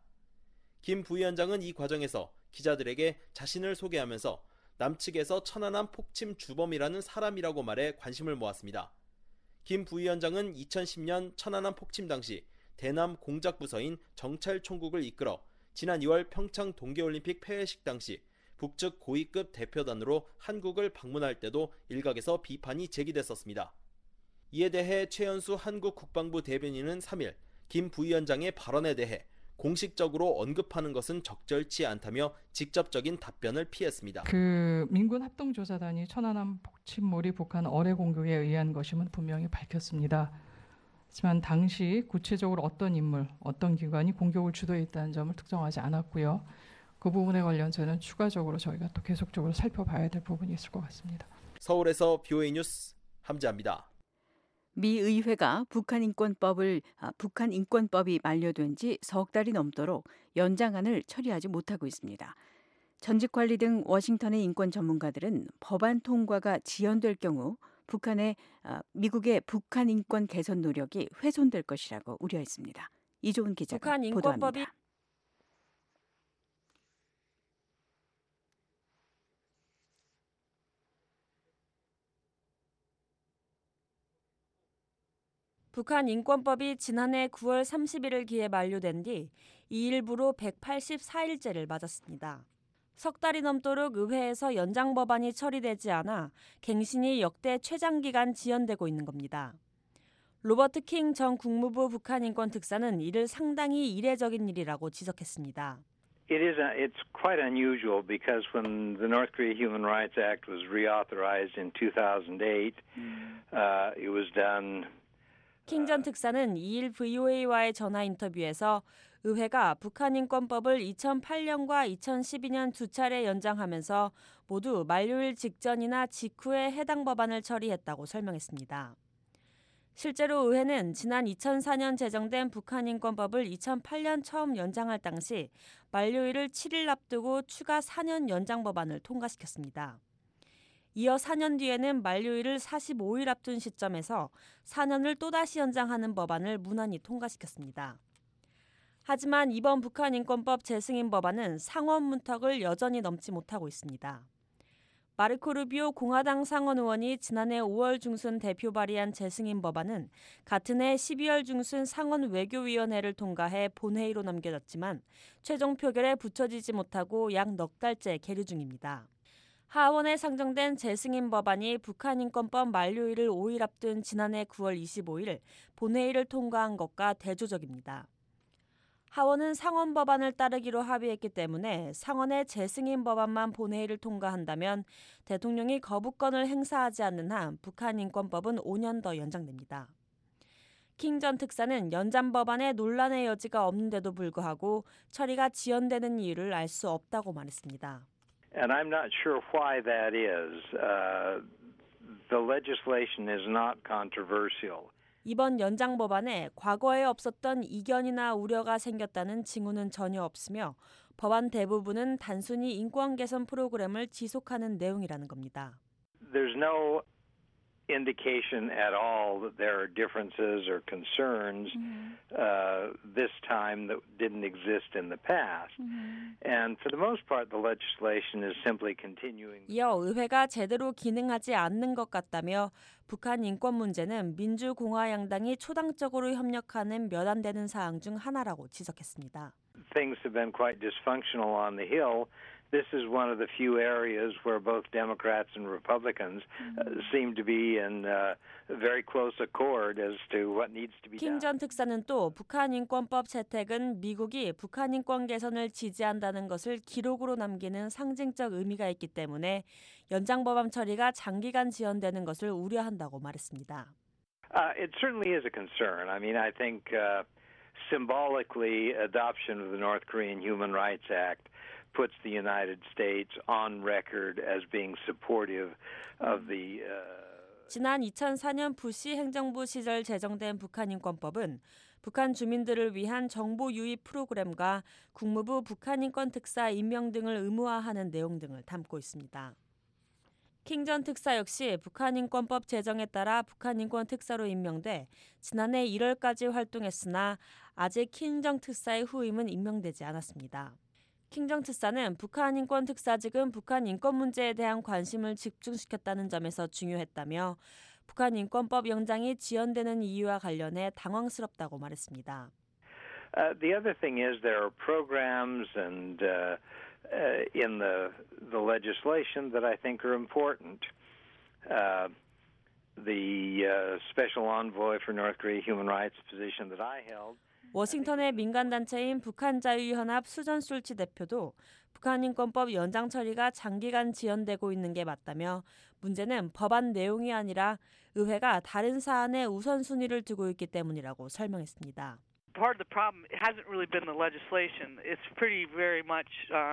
김 부위원장은 이 과정에서 기자들에게 자신을 소개하면서 남측에서 천안함 폭침 주범이라는 사람이라고 말해 관심을 모았습니다. 김 부위원장은 2010년 천안함 폭침 당시 대남 공작부서인 정찰총국을 이끌어 지난 2월 평창 동계올림픽 폐회식 당시 북측 고위급 대표단으로 한국을 방문할 때도 일각에서 비판이 제기됐었습니다. 이에 대해 최연수 한국 국방부 대변인은 3일 김 부위원장의 발언에 대해 공식적으로 언급하는 것은 적절치 않다며 직접적인 답변을 피했습니다. 민군 합동조사단이 천안함 폭침물이 북한 어뢰 공격에 의한 것임은 분명히 밝혔습니다. 하지만 당시 구체적으로 어떤 인물, 어떤 기관이 공격을 주도했다는 점을 특정하지 않았고요. 그 부분에 관련해서는 추가적으로 저희가 또 계속적으로 살펴봐야 될 부분이 있을 것 같습니다. 서울에서 BOA 뉴스 함재합니다. 미 의회가 북한 인권법이 만료된 지 석 달이 넘도록 연장안을 처리하지 못하고 있습니다. 전직 관리 등 워싱턴의 인권 전문가들은 법안 통과가 지연될 경우 미국의 북한 인권 개선 노력이 훼손될 것이라고 우려했습니다. 이조은 기자가 북한 인권법이 보도합니다. 북한 인권법이 지난해 9월 31일 기에 만료된 뒤 이 일부로 184일째를 맞았습니다. 석 달이 넘도록 의회에서 연장 법안이 처리되지 않아 갱신이 역대 최장기간 지연되고 있는 겁니다. 로버트 킹 전 국무부 북한 인권 특사는 이를 상당히 이례적인 일이라고 지적했습니다. It's quite unusual because when the North Korea Human Rights Act was reauthorized in 2008, it was done. 킹 전 특사는 2일 VOA와의 전화 인터뷰에서 의회가 북한 인권법을 2008년과 2012년 두 차례 연장하면서 모두 만료일 직전이나 직후에 해당 법안을 처리했다고 설명했습니다. 실제로 의회는 지난 2004년 제정된 북한 인권법을 2008년 처음 연장할 당시 만료일을 7일 앞두고 추가 4년 연장 법안을 통과시켰습니다. 이어 4년 뒤에는 만료일을 45일 앞둔 시점에서 4년을 또다시 연장하는 법안을 무난히 통과시켰습니다. 하지만 이번 북한 인권법 재승인 법안은 상원 문턱을 여전히 넘지 못하고 있습니다. 마르코 루비오 공화당 상원 의원이 지난해 5월 중순 대표 발의한 재승인 법안은 같은 해 12월 중순 상원 외교위원회를 통과해 본회의로 넘겨졌지만 최종 표결에 붙여지지 못하고 약 넉 달째 계류 중입니다. 하원에 상정된 재승인 법안이 북한 인권법 만료일을 5일 앞둔 지난해 9월 25일 본회의를 통과한 것과 대조적입니다. 하원은 상원 법안을 따르기로 합의했기 때문에 상원의 재승인 법안만 본회의를 통과한다면 대통령이 거부권을 행사하지 않는 한 북한 인권법은 5년 더 연장됩니다. 킹 전 특사는 연장 법안에 논란의 여지가 없는데도 불구하고 처리가 지연되는 이유를 알 수 없다고 말했습니다. And I'm not sure why that is. The legislation is not controversial. 이번 연장 법안에 과거에 없었던 이견이나 우려가 생겼다는 징후는 전혀 없으며 법안 대부분은 단순히 인권 개선 프로그램을 지속하는 내용이라는 겁니다. There's no indication at all that there are differences or concerns this time that didn't exist in the past. And for the most part, the legislation is simply continuing. 이어 의회가 제대로 기능하지 않는 것 같다며 북한 인권 문제는 민주공화 양당이 초당적으로 협력하는 몇 안 되는 사항 중 하나라고 지적했습니다. Things have been quite dysfunctional on the Hill. This is one of the few areas where both Democrats and Republicans seem to be in very close accord as to what needs to be done. 킹 전 특사는 또 북한 인권법 채택은 미국이 북한 인권 개선을 지지한다는 것을 기록으로 남기는 상징적 의미가 있기 때문에 연장 법안 처리가 장기간 지연되는 것을 우려한다고 말했습니다. It certainly is a concern. I mean, I think symbolically adoption of the North Korean Human Rights Act puts the United States on record as being supportive of the 지난 2004년 부시 행정부 시절 제정된 북한 인권법은 북한 주민들을 위한 정보 유입 프로그램과 국무부 북한 인권 특사 임명 등을 의무화하는 내용 등을 담고 있습니다. 킹 전 특사 역시 북한 인권법 제정에 따라 북한 인권 특사로 임명돼 지난해 1월까지 활동했으나 아직 킹 전 특사의 후임은 임명되지 않았습니다. 킹 전 특사는 북한 인권 특사직은 북한 인권 문제에 대한 관심을 집중시켰다는 점에서 중요했다며 북한 인권법 연장이 지연되는 이유와 관련해 당황스럽다고 말했습니다. The other thing is there are programs and in the legislation that I think are important. The special envoy for North Korea human rights position that I held. 워싱턴의 민간단체인 북한자유연합 수전술치 대표도 북한인권법 연장 처리가 장기간 지연되고 있는 게 맞다며 문제는 법안 내용이 아니라 의회가 다른 사안에 우선순위를 두고 있기 때문이라고 설명했습니다. Part of the problem hasn't really been the legislation. It's pretty very much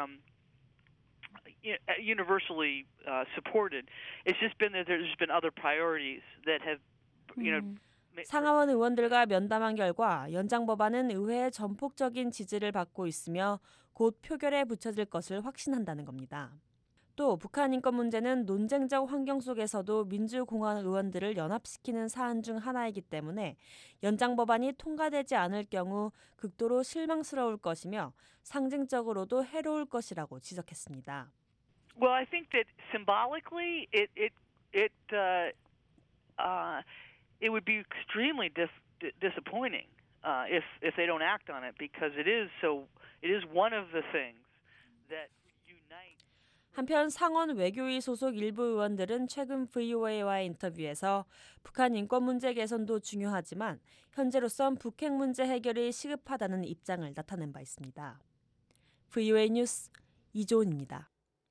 universally supported. It's just been that there's been other priorities that have, 상하원 의원들과 면담한 결과 연장 법안은 의회의 전폭적인 지지를 받고 있으며 곧 표결에 붙여질 것을 확신한다는 겁니다. 또 북한 인권 문제는 논쟁적 환경 속에서도 민주공화 의원들을 연합시키는 사안 중 하나이기 때문에 연장 법안이 통과되지 않을 경우 극도로 실망스러울 것이며 상징적으로도 해로울 것이라고 지적했습니다. Well, I think that symbolically it would be extremely disappointing if they don't act on it because it is one of the things that unite. 한편 상원 외교위 소속 일부 의원들은 최근 VOA와의 인터뷰에서 북한 인권 문제 개선도 중요하지만 현재로선 북핵 문제 해결이 시급하다는 입장을 나타낸 바 있습니다. VOA 뉴스 이조은입니다.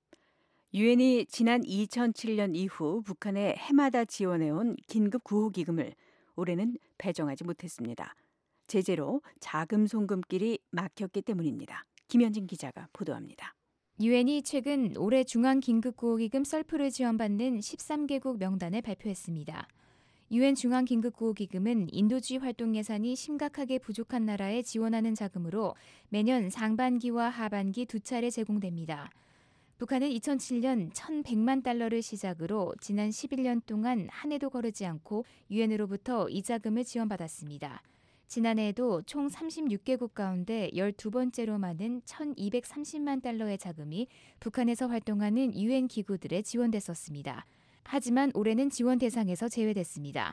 유엔이 지난 2007년 이후 북한에 해마다 지원해온 긴급 구호기금을 올해는 배정하지 못했습니다. 제재로 자금 송금길이 막혔기 때문입니다. 김현진 기자가 보도합니다. 유엔이 최근 올해 중앙긴급구호기금 썰프를 지원받는 13개국 명단을 발표했습니다. 유엔 중앙긴급구호기금은 인도주의 활동 예산이 심각하게 부족한 나라에 지원하는 자금으로 매년 상반기와 하반기 두 차례 제공됩니다. 북한은 2007년 1,100만 달러를 시작으로 지난 11년 동안 한 해도 거르지 않고 유엔으로부터 이 자금을 지원받았습니다. 지난해에도 총 36개국 가운데 12번째로 많은 1,230만 달러의 자금이 북한에서 활동하는 유엔 기구들에 지원됐었습니다. 하지만 올해는 지원 대상에서 제외됐습니다.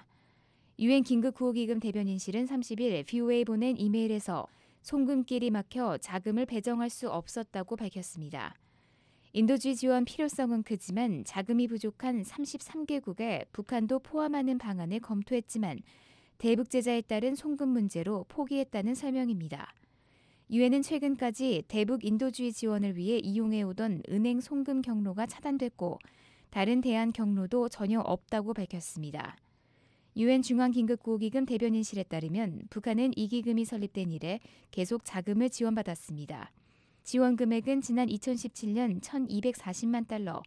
유엔 긴급구호기금 대변인실은 30일 VOA에 보낸 이메일에서 송금길이 막혀 자금을 배정할 수 없었다고 밝혔습니다. 인도주의 지원 필요성은 크지만 자금이 부족한 33개국에 북한도 포함하는 방안을 검토했지만 대북 제재에 따른 송금 문제로 포기했다는 설명입니다. 유엔은 최근까지 대북 인도주의 지원을 위해 이용해오던 은행 송금 경로가 차단됐고 다른 대안 경로도 전혀 없다고 밝혔습니다. 유엔 중앙긴급구호기금 대변인실에 따르면 북한은 이 기금이 설립된 이래 계속 자금을 지원받았습니다. 지원 금액은 지난 2017년 1,240만 달러,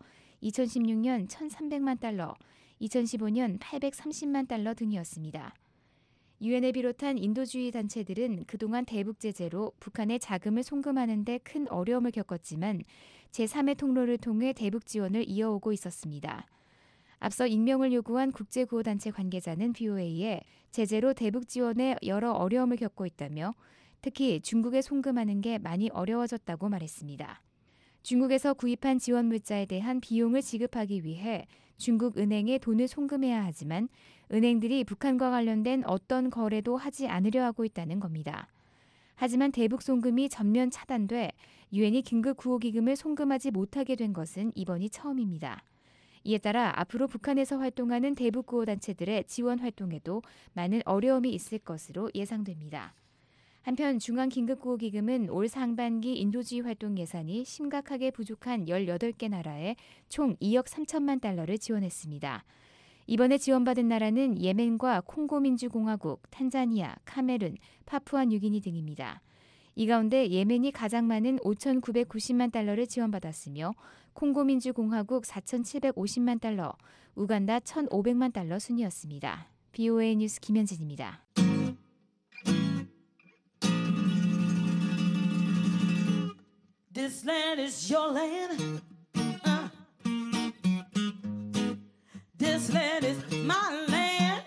2016년 1,300만 달러, 2015년 830만 달러 등이었습니다. 유엔을 비롯한 인도주의 단체들은 그동안 대북 제재로 북한에 자금을 송금하는 데 큰 어려움을 겪었지만 제3의 통로를 통해 대북 지원을 이어오고 있었습니다. 앞서 익명을 요구한 국제구호단체 관계자는 VOA에 제재로 대북 지원에 여러 어려움을 겪고 있다며 특히 중국에 송금하는 게 많이 어려워졌다고 말했습니다. 중국에서 구입한 지원 물자에 대한 비용을 지급하기 위해 중국 은행에 돈을 송금해야 하지만 은행들이 북한과 관련된 어떤 거래도 하지 않으려 하고 있다는 겁니다. 하지만 대북 송금이 전면 차단돼 유엔이 긴급 구호기금을 송금하지 못하게 된 것은 이번이 처음입니다. 이에 따라 앞으로 북한에서 활동하는 대북 구호 단체들의 지원 활동에도 많은 어려움이 있을 것으로 예상됩니다. 한편 중앙긴급구호기금은 올 상반기 인도주의 활동 예산이 심각하게 부족한 18개 나라에 총 2억 3천만 달러를 지원했습니다. 이번에 지원받은 나라는 예멘과 콩고민주공화국, 탄자니아, 카메룬, 파푸아뉴기니 등입니다. 이 가운데 예멘이 가장 많은 5,990만 달러를 지원받았으며 콩고민주공화국 4,750만 달러, 우간다 1,500만 달러 순이었습니다. VOA 뉴스 김현진입니다. This land is your land. This land is my land.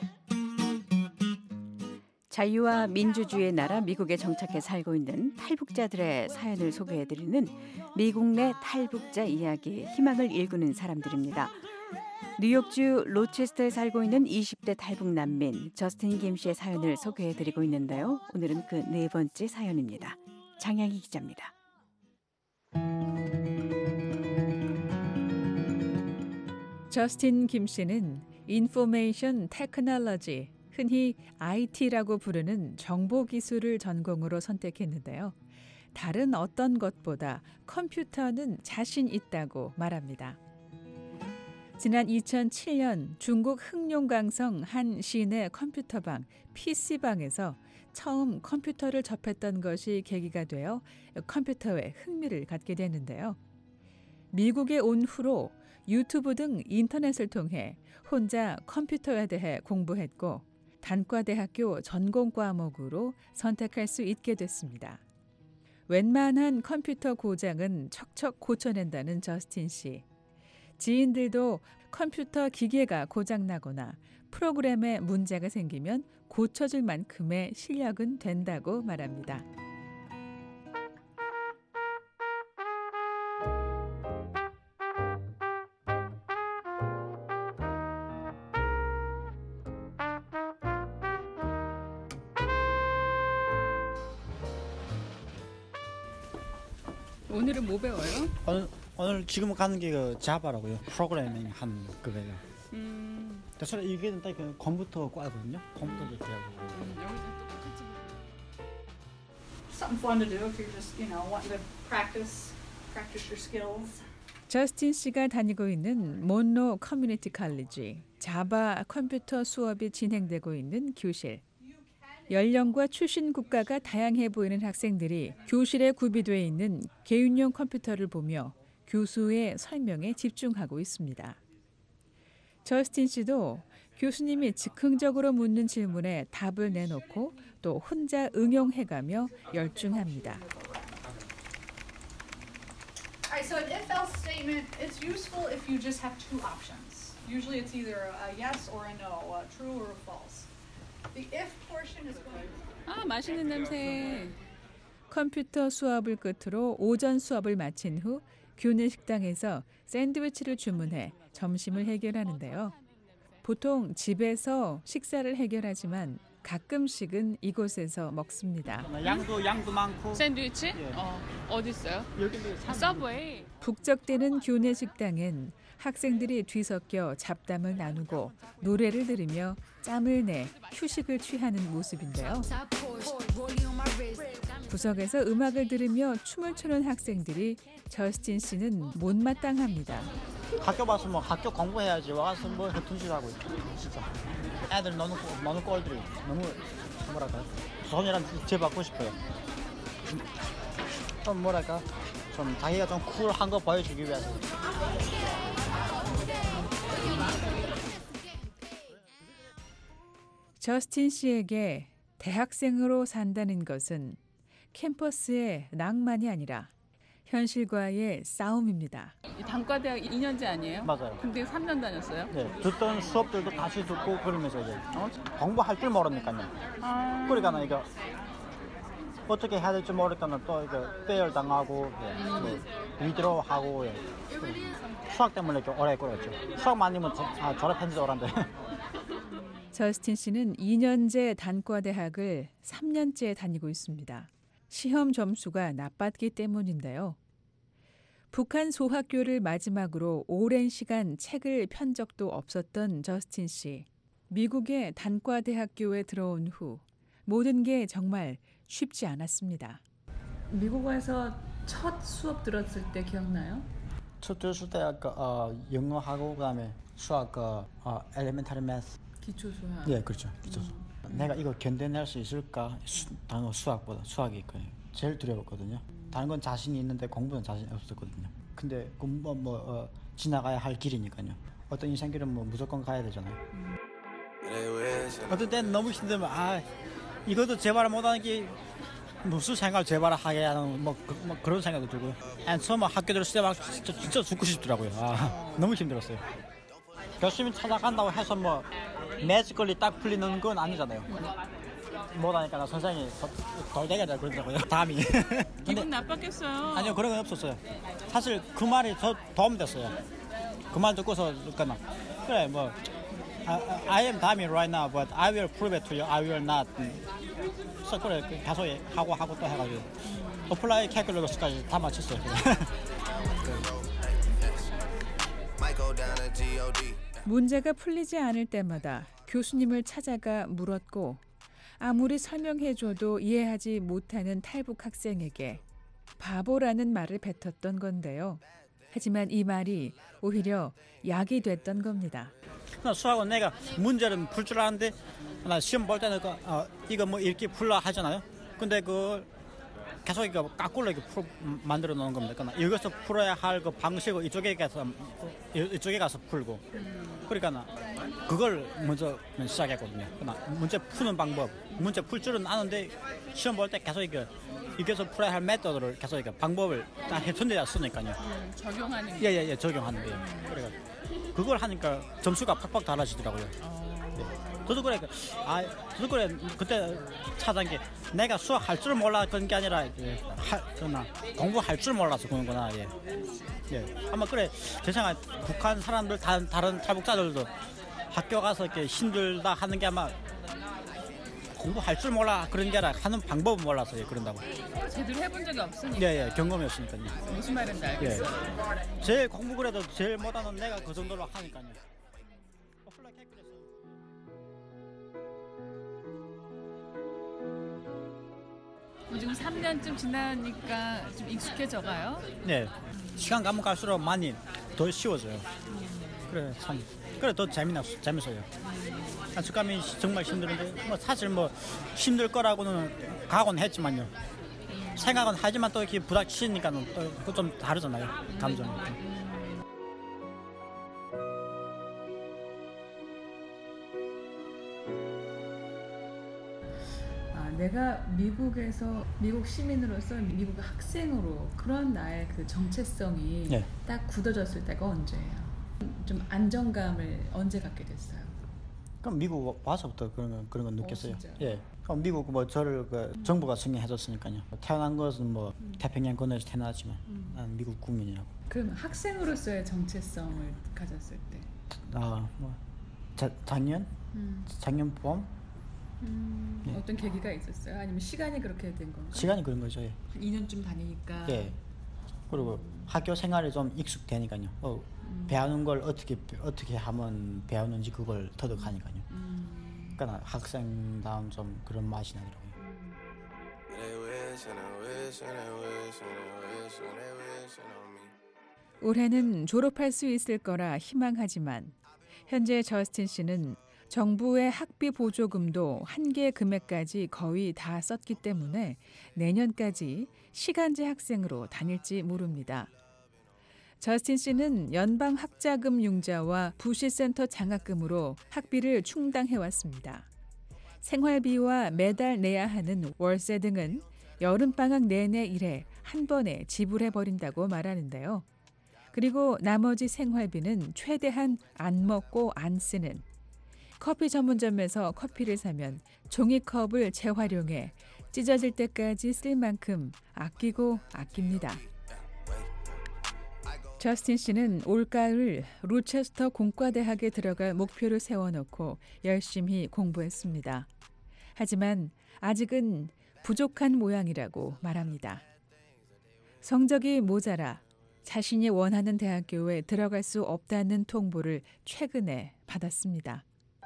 자유와 민주주의의 나라 미국에 정착해 살고 있는 탈북자들의 사연을 소개해드리는 미국 내 탈북자 이야기, 희망을 일구는 사람들입니다. 뉴욕주 로체스터에 살고 있는 20대 탈북 난민 저스틴 김 씨의 사연을 소개해드리고 있는데요. 오늘은 그 네 번째 사연입니다. 장양희 기자입니다. 저스틴 김 씨는 인포메이션 테크놀로지, 흔히 IT라고 부르는 정보기술을 전공으로 선택했는데요. 다른 어떤 것보다 컴퓨터는 자신 있다고 말합니다. 지난 2007년 중국 흑룡강성 한 시내 컴퓨터방 PC방에서 처음 컴퓨터를 접했던 것이 계기가 되어 컴퓨터에 흥미를 갖게 됐는데요. 미국에 온 후로 유튜브 등 인터넷을 통해 혼자 컴퓨터에 대해 공부했고 단과대학교 전공 과목으로 선택할 수 있게 됐습니다. 웬만한 컴퓨터 고장은 척척 고쳐낸다는 저스틴 씨. 지인들도 컴퓨터 기계가 고장나거나 프로그램에 문제가 생기면 고쳐줄 만큼의 실력은 된다고 말합니다. 오늘은 뭐 배워요? 오늘 지금 가는 게 그 자바라고요. 프로그래밍 한 그거예요. 그래서 이게 딱 그 컴퓨터 과거든요. 컴퓨터도 배우고. Something fun to do if you're just, wanting to practice your skills. 저스틴 씨가 다니고 있는 몬로 커뮤니티 칼리지 자바 컴퓨터 수업이 진행되고 있는 교실. 연령과 출신 국가가 다양해 보이는 학생들이 교실에 구비되어 있는 개인용 컴퓨터를 보며 교수의 설명에 집중하고 있습니다. 저스틴 씨도 교수님이 즉흥적으로 묻는 질문에 답을 내놓고 또 혼자 응용해가며 열중합니다. Alright, so an if-else statement, it's useful if you just have two options. Usually it's either a yes or a no, a true or a false. The if portion is going to... 맛있는 냄새. 컴퓨터 수업을 끝으로 오전 수업을 마친 후 교내 식당에서 샌드위치를 주문해 점심을 해결하는데요. 보통 집에서 식사를 해결하지만 가끔씩은 이곳에서 먹습니다. 양도 많고. 샌드위치? 어디 있어요? 여기 서브웨이. 북적대는 교내 식당엔 학생들이 뒤섞여 잡담을 나누고 노래를 들으며 짬을 내 휴식을 취하는 모습인데요. 구석에서 음악을 들으며 춤을 추는 학생들이 저스틴 씨는 못마땅합니다. 학교 와서 뭐 학교 공부해야지 와서 뭐 해tun식하고 진짜 애들 노는 꼴들이 너무 뭐랄까 손이랑 제받고 싶어요. 좀 뭐랄까 좀 자기가 좀 쿨한 거 보여주기 위해서. 저스틴 씨에게 대학생으로 산다는 것은 캠퍼스의 낭만이 아니라 현실과의 싸움입니다. 단과대학 2년제 아니에요? 맞아요. 근데 3년 다녔어요? 네, 듣던 수업들도 다시 듣고 그러면서 이제 공부할 줄 모르니까요. 그러니까 이거 어떻게 해야 될지 모르니까 또 이거 빼열 당하고 위드로 하고 수학 때문에 이렇게 오래 끌었죠. 수학만 아니면 졸업했는지 오란데. 저스틴 씨는 2년제 단과대학을 3년째 다니고 있습니다. 시험 점수가 나빴기 때문인데요. 북한 소학교를 마지막으로 오랜 시간 책을 편 적도 없었던 저스틴 씨. 미국의 단과대학교에 들어온 후 모든 게 정말 쉽지 않았습니다. 미국 와서 첫 수업 들었을 때 기억나요? 첫 들었을 때 영어하고 그다음에 수학 엘레멘터리 매스. 기초 수학. 네, 그렇죠. 기초 수학. 내가 이거 견뎌낼 수 있을까? 다른 거 수학보다 수학이 제일 두려웠거든요. 다른 건 자신이 있는데 공부는 자신이 없었거든요. 근데 지나가야 할 길이니까요. 어떤 인생길은 무조건 가야 되잖아요. 어떤 때는 너무 힘들면 이것도 제발 못하는 게 무슨 생각을 제발 하게 하는 그런 생각도 들고요. 처음 학교 들었을 때 막 진짜 죽고 싶더라고요. 너무 힘들었어요. 열심히 찾아간다고 해서 매직걸리 딱 풀리는 건 아니잖아요. 못하니까 선생님이 돌대가리라 그러더라고요. 담이. 기분 나빴겠어요. 아니요, 그런 건 없었어요. 사실 그 말이 더 도움 됐어요. 그 말 듣고서 그래 I am dummy right now, but I will prove it to you. I will not. 그래서 그래 계속 하고 또 해가지고 어플라이 캘큘러스까지 다 맞췄어요. 문제가 풀리지 않을 때마다 교수님을 찾아가 물었고 아무리 설명해줘도 이해하지 못하는 탈북 학생에게 바보라는 말을 뱉었던 건데요. 하지만 이 말이 오히려 약이 됐던 겁니다. 수학은 내가 문제를 풀 줄 아는데 나 시험 볼 때는 이거 뭐 이렇게 풀라 하잖아요. 근데 그 계속 이거 거꾸로 이렇게 만들어 놓는 겁니다. 그러니까 여기서 풀어야 할 그 방식을 이쪽에 가서 풀고. 그러니까 그걸 먼저 시작했거든요. 그러니까 문제 푸는 방법, 문제 풀 줄은 아는데 시험 볼 때 계속 이겨서 풀어야 할 메소드를 계속 방법을 다 해천대야 쓰니까요. 적용하는 게. 예, 적용하는 게. 그래가 그걸 하니까 점수가 팍팍 달라지더라고요. 저도 그래, 그때 찾은 게 내가 수학 할 줄 몰라 그런 게 아니라 공부할 줄 몰라서 그런구나. 아마 그래 제 생각에 북한 사람들 다른 탈북자들도 학교 가서 이렇게 힘들다 하는 게 아마 공부할 줄 몰라 그런 게 아니라 하는 방법은 몰라서 그런다고. 제대로 해본 적이 없으니까. 경험이 없으니까요. 무슨 말인지 알겠어요. 제일 공부 그래도 제일 못하는 내가 그 정도로 하니까요. 지금 3년쯤 지나니까 좀 익숙해져가요? 네, 시간 가면 갈수록 많이 더 쉬워져요. 그래 더 재밌어요. 안식감이 정말 힘드는데 사실 힘들 거라고는 각오는 했지만요. 생각은 하지만 또 이렇게 부닥치니까는 또 좀 다르잖아요. 감정이. 내가 미국 시민으로서 미국 학생으로 그런 나의 그 정체성이 딱 굳어졌을 때가 언제예요? 좀 안정감을 언제 갖게 됐어요? 그럼 미국 와서부터 그런 건 느꼈어요. 그럼 미국 저를 정부가 승인해줬으니까요. 태어난 것은 태평양 건너에서 태어났지만 난 미국 국민이라고. 그럼 학생으로서의 정체성을 가졌을 때? 작년 봄. 어떤 계기가 있었어요? 아니면 시간이 그렇게 된 건가요? 시간이 그런 거죠. 2년쯤 다니니까. 그리고 학교 생활에 좀 익숙되니까요. 배우는 걸 어떻게 하면 배우는지 그걸 터득하니까요. 그러니까 학생다운 좀 그런 맛이 나더라고요. 올해는 졸업할 수 있을 거라 희망하지만 현재 저스틴 씨는 정부의 학비 보조금도 한계 금액까지 거의 다 썼기 때문에 내년까지 시간제 학생으로 다닐지 모릅니다. 저스틴 씨는 연방 학자금 융자와 부시센터 장학금으로 학비를 충당해왔습니다. 생활비와 매달 내야 하는 월세 등은 여름방학 내내 일해 한 번에 지불해버린다고 말하는데요. 그리고 나머지 생활비는 최대한 안 먹고 안 쓰는 커피 전문점에서 커피를 사면 종이컵을 재활용해 찢어질 때까지 쓸 만큼 아끼고 아낍니다. 저스틴 씨는 올가을 로체스터 공과대학에 들어갈 목표를 세워놓고 열심히 공부했습니다. 하지만 아직은 부족한 모양이라고 말합니다. 성적이 모자라 자신이 원하는 대학교에 들어갈 수 없다는 통보를 최근에 받았습니다.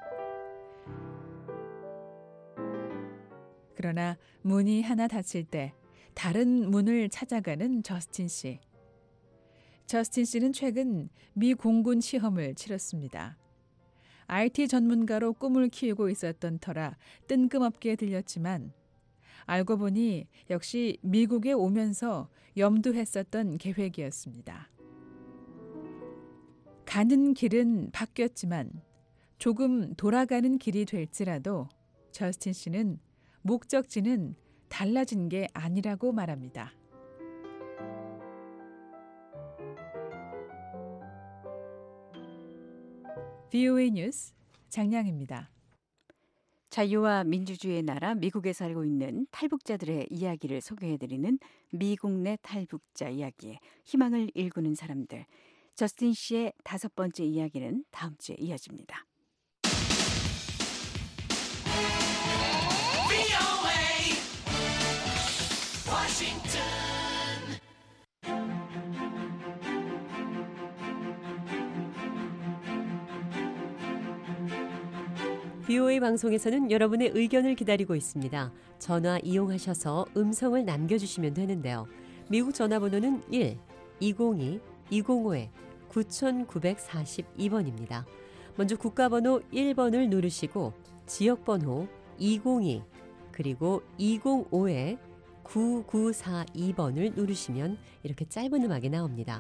그러나 문이 하나 닫힐 때 다른 문을 찾아가는 저스틴 씨. 저스틴 씨는 최근 미 공군 시험을 치렀습니다. IT 전문가로 꿈을 키우고 있었던 터라 뜬금없게 들렸지만 알고 보니 역시 미국에 오면서 염두했었던 계획이었습니다. 가는 길은 바뀌었지만 조금 돌아가는 길이 될지라도 저스틴 씨는 목적지는 달라진 게 아니라고 말합니다. VOA 뉴스 장량입니다. 자유와 민주주의의 나라 미국에 살고 있는 탈북자들의 이야기를 소개해드리는 미국 내 탈북자 이야기에 희망을 일구는 사람들. 저스틴 씨의 5번째 이야기는 다음 주에 이어집니다. VOA 방송에서는 여러분의 의견을 기다리고 있습니다. 전화 이용하셔서 음성을 남겨주시면 되는데요. 미국 전화번호는 1-202-205-9942번입니다. 먼저 국가번호 1번을 누르시고 지역번호 202 그리고 205-9942번을 누르시면 이렇게 짧은 음악이 나옵니다.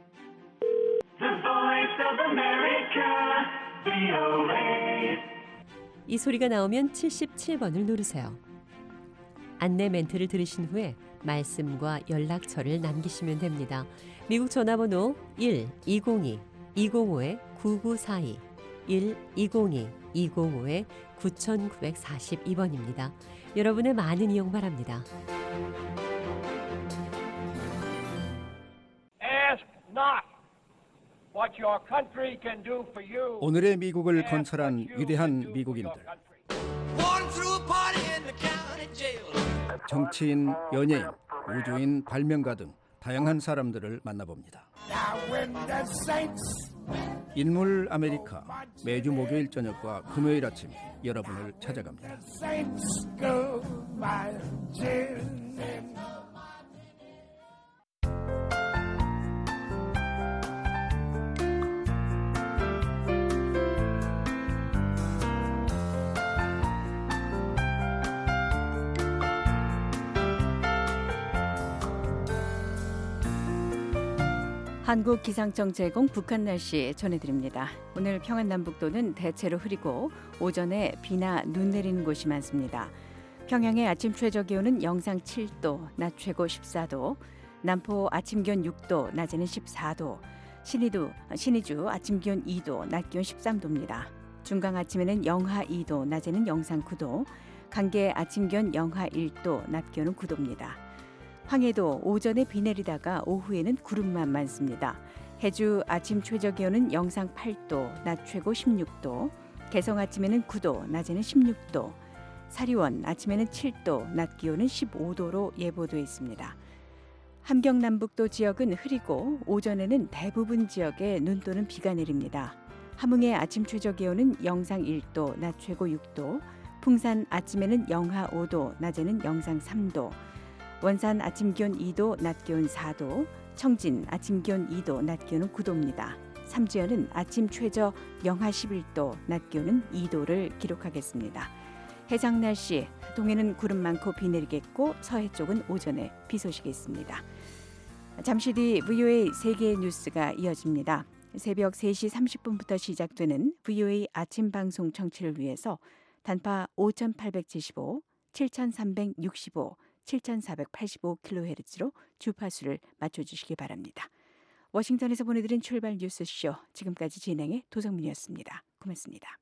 이 소리가 나오면 77번을 누르세요. 안내 멘트를 들으신 후에 말씀과 연락처를 남기시면 됩니다. 미국 전화번호 1-202-205-9942 1-202-205-9942번입니다. 여러분의 많은 이용 바랍니다. Ask not what your country can do for you. 오늘의 미국을 건설한 위대한 미국인들. 정치인, 연예인, 우주인, 발명가 등 다양한 사람들을 만나봅니다. 인물 아메리카 매주 목요일 저녁과 금요일 아침 여러분을 찾아갑니다. 한국기상청 제공 북한 날씨 전해드립니다. 오늘 평안남북도는 대체로 흐리고 오전에 비나 눈 내리는 곳이 많습니다. 평양의 아침 최저 기온은 영상 7도, 낮 최고 14도, 남포 아침 기온 6도, 낮에는 14도, 신의주 아침 기온 2도, 낮 기온 13도입니다. 중강 아침에는 영하 2도, 낮에는 영상 9도, 강계 아침 기온 영하 1도, 낮 기온은 9도입니다. 황해도 오전에 비 내리다가 오후에는 구름만 많습니다. 해주 아침 최저 기온은 영상 8도, 낮 최고 16도, 개성 아침에는 9도, 낮에는 16도, 사리원 아침에는 7도, 낮 기온은 15도로 예보돼 있습니다. 함경남북도 지역은 흐리고 오전에는 대부분 지역에 눈 또는 비가 내립니다. 함흥의 아침 최저 기온은 영상 1도, 낮 최고 6도, 풍산 아침에는 영하 5도, 낮에는 영상 3도, 원산 아침 기온 2도, 낮 기온 4도, 청진 아침 기온 2도, 낮 기온은 9도입니다. 삼지연은 아침 최저 영하 11도, 낮 기온은 2도를 기록하겠습니다. 해상 날씨, 동해는 구름 많고 비 내리겠고 서해 쪽은 오전에 비 소식이 있습니다. 잠시 뒤 VOA 세계 뉴스가 이어집니다. 새벽 3시 30분부터 시작되는 VOA 아침 방송 청취를 위해서 단파 5875, 7365, 7485kHz로 주파수를 맞춰주시기 바랍니다. 워싱턴에서 보내드린 출발 뉴스쇼, 지금까지 진행의 도성민이었습니다. 고맙습니다.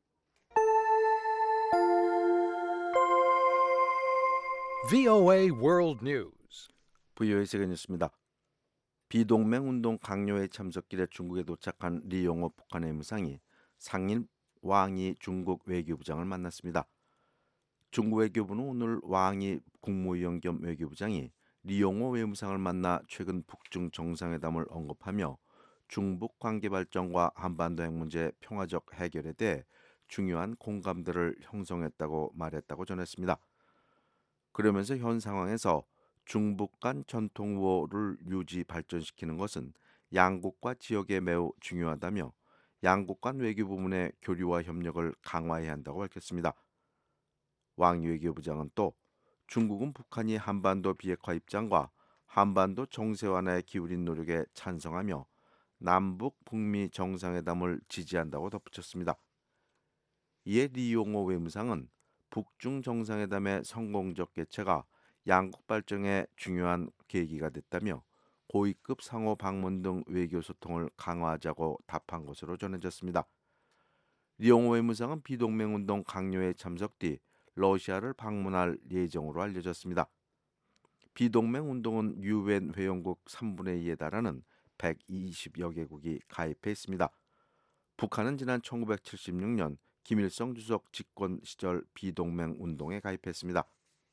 VOA World News. VOA 세계 뉴스입니다. 비동맹 운동 강요회 참석길에 중국에 도착한 리용호 북한 외무상이 상일 왕이 중국 외교부장을 만났습니다. 중국 외교부는 오늘 왕이 국무위원 겸 외교부장이 리용호 외무상을 만나 최근 북중 정상회담을 언급하며 중북 관계 발전과 한반도 핵 문제 평화적 해결에 대해 중요한 공감대를 형성했다고 말했다고 전했습니다. 그러면서 현 상황에서 중북 간 전통 우호를 유지 발전시키는 것은 양국과 지역에 매우 중요하다며 양국 간 외교 부문의 교류와 협력을 강화해야 한다고 밝혔습니다. 왕 외교부장은 또 중국은 북한이 한반도 비핵화 입장과 한반도 정세 완화에 기울인 노력에 찬성하며 남북 북미 정상회담을 지지한다고 덧붙였습니다. 이에 리용호 외무상은 북중 정상회담의 성공적 개최가 양국 발전에 중요한 계기가 됐다며 고위급 상호 방문 등 외교 소통을 강화하자고 답한 것으로 전해졌습니다. 리용호 외무상은 비동맹 운동 강요회 참석 뒤 러시아를 방문할 예정으로 알려졌습니다. 비동맹 운동은 유엔 회원국 3분의 2에 달하는 120여 개국이 가입해 있습니다. 북한은 지난 1976년 김일성 주석 집권 시절 비동맹 운동에 가입했습니다.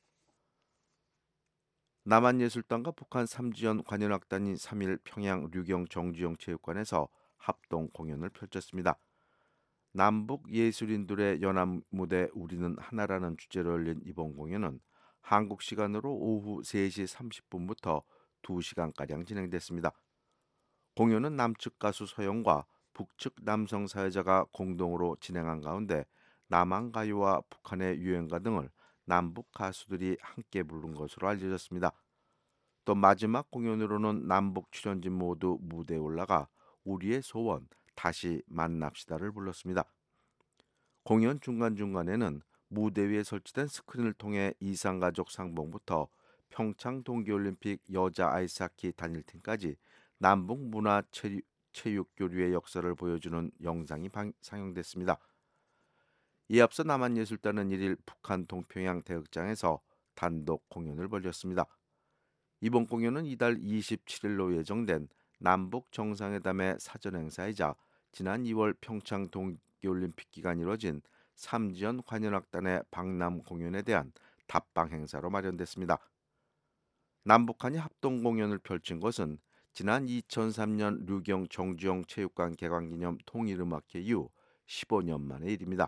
남한예술단과 북한 삼지연 관현악단이 3일 평양 류경 정주영 체육관에서 합동 공연을 펼쳤습니다. 남북 예술인들의 연합 무대 우리는 하나라는 주제로 열린 이번 공연은 한국 시간으로 오후 3시 30분부터 2시간가량 진행됐습니다. 공연은 남측 가수 서영과 북측 남성 사회자가 공동으로 진행한 가운데 남한 가요와 북한의 유행가 등을 남북 가수들이 함께 부른 것으로 알려졌습니다. 또 마지막 공연으로는 남북 출연진 모두 무대에 올라가 우리의 소원 다시 만납시다를 불렀습니다. 공연 중간중간에는 무대 위에 설치된 스크린을 통해 이산가족 상봉부터 평창 동계올림픽 여자 아이스하키 단일팀까지 남북 문화 체육 교류의 역사를 보여주는 영상이 상영됐습니다. 이에 앞서 남한예술단은 1일 북한 동평양 대극장에서 단독 공연을 벌였습니다. 이번 공연은 이달 27일로 예정된 남북 정상회담의 사전 행사이자 지난 2월 평창 동계올림픽 기간 이뤄진 삼지연 관현악단의 박람 공연에 대한 답방 행사로 마련됐습니다. 남북한이 합동 공연을 펼친 것은 지난 2003년 류경 정주영 체육관 개관 기념 통일음악회 이후 15년 만의 일입니다.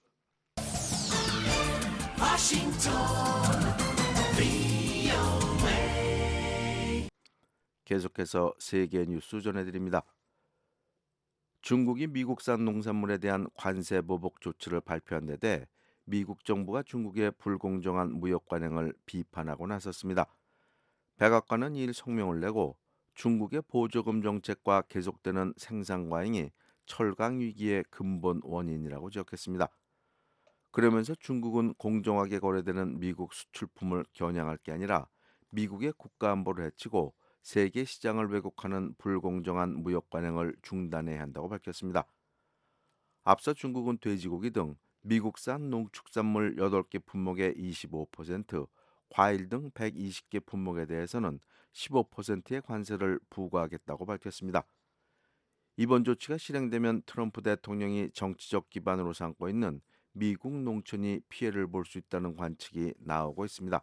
계속해서 세계 뉴스 전해드립니다. 중국이 미국산 농산물에 대한 관세 보복 조치를 발표한 데 대해 미국 정부가 중국의 불공정한 무역 관행을 비판하고 나섰습니다. 백악관은 2일 성명을 내고 중국의 보조금 정책과 계속되는 생산 과잉이 철강 위기의 근본 원인이라고 지적했습니다. 그러면서 중국은 공정하게 거래되는 미국 수출품을 겨냥할 게 아니라 미국의 국가 안보를 해치고 세계 시장을 왜곡하는 불공정한 무역 관행을 중단해야 한다고 밝혔습니다. 앞서 중국은 돼지고기 등 미국산 농축산물 8개 품목의 25%, 과일 등 120개 품목에 대해서는 15%의 관세를 부과하겠다고 밝혔습니다. 이번 조치가 실행되면 트럼프 대통령이 정치적 기반으로 삼고 있는 미국 농촌이 피해를 볼 수 있다는 관측이 나오고 있습니다.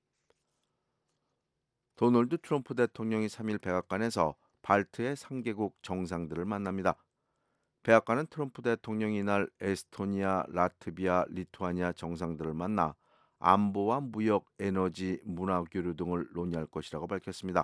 도널드 트럼프 대통령이 3일 백악관에서 발트의 3개국 정상들을 만납니다. 백악관은 트럼프 대통령이 이날 에스토니아, 라트비아, 리투아니아 정상들을 만나 안보와 무역, 에너지, 문화 교류 등을 논의할 것이라고 밝혔습니다.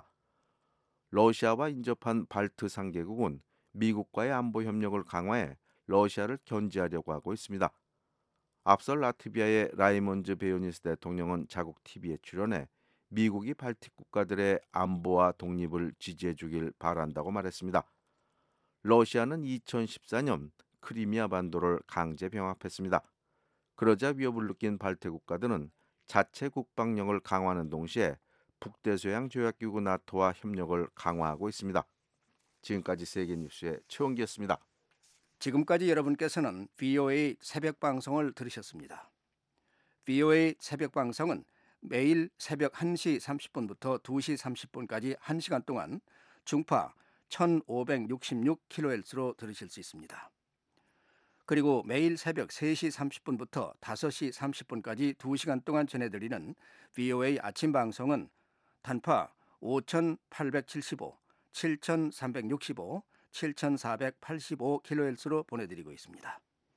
러시아와 인접한 발트 3개국은 미국과의 안보 협력을 강화해 러시아를 견제하려고 하고 있습니다. 앞서 라트비아의 라이몬즈 베요니스 대통령은 자국 TV에 출연해 미국이 발틱 국가들의 안보와 독립을 지지해 주길 바란다고 말했습니다. 러시아는 2014년 크리미아 반도를 강제 병합했습니다. 그러자 위협을 느낀 발트 국가들은 자체 국방력을 강화하는 동시에 북대서양 조약기구 나토와 협력을 강화하고 있습니다. 지금까지 세계뉴스의 최원기였습니다. 지금까지 여러분께서는 VOA 새벽 방송을 들으셨습니다. VOA 새벽 방송은 매일 새벽 1시 30분부터 2시 30분까지 1시간 동안 중파 1566kHz로 들으실 수 있습니다. 그리고 매일 새벽 3시 30분부터 5시 30분까지 2시간 동안 전해드리는 VOA 아침 방송은 단파 5875, 7365, 7485kHz로 보내드리고 있습니다.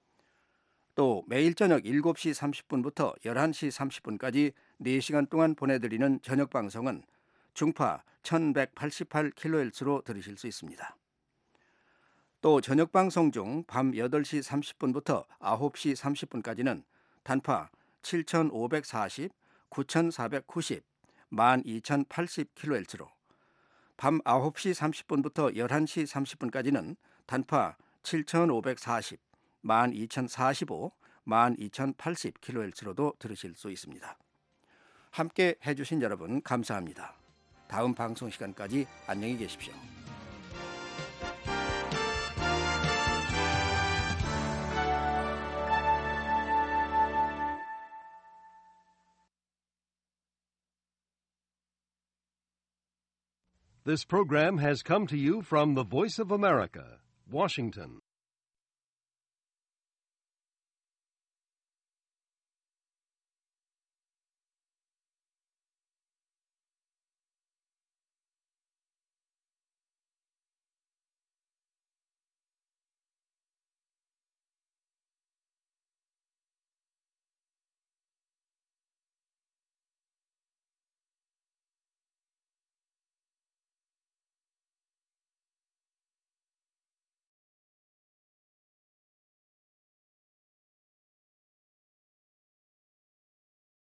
또 매일 저녁 7시 30분부터 11시 30분까지 4시간 동안 보내드리는 저녁 방송은 중파 1188kHz로 들으실 수 있습니다. 또 저녁 방송 중 밤 8시 30분부터 9시 30분까지는 단파 7540, 9490, 12080kHz로 밤 9시 30분부터 11시 30분까지는 단파 7540, 12045, 12080kHz로도 들으실 수 있습니다. 함께 해주신 여러분 감사합니다. 다음 방송 시간까지 안녕히 계십시오. This program has come to you from the Voice of America, Washington.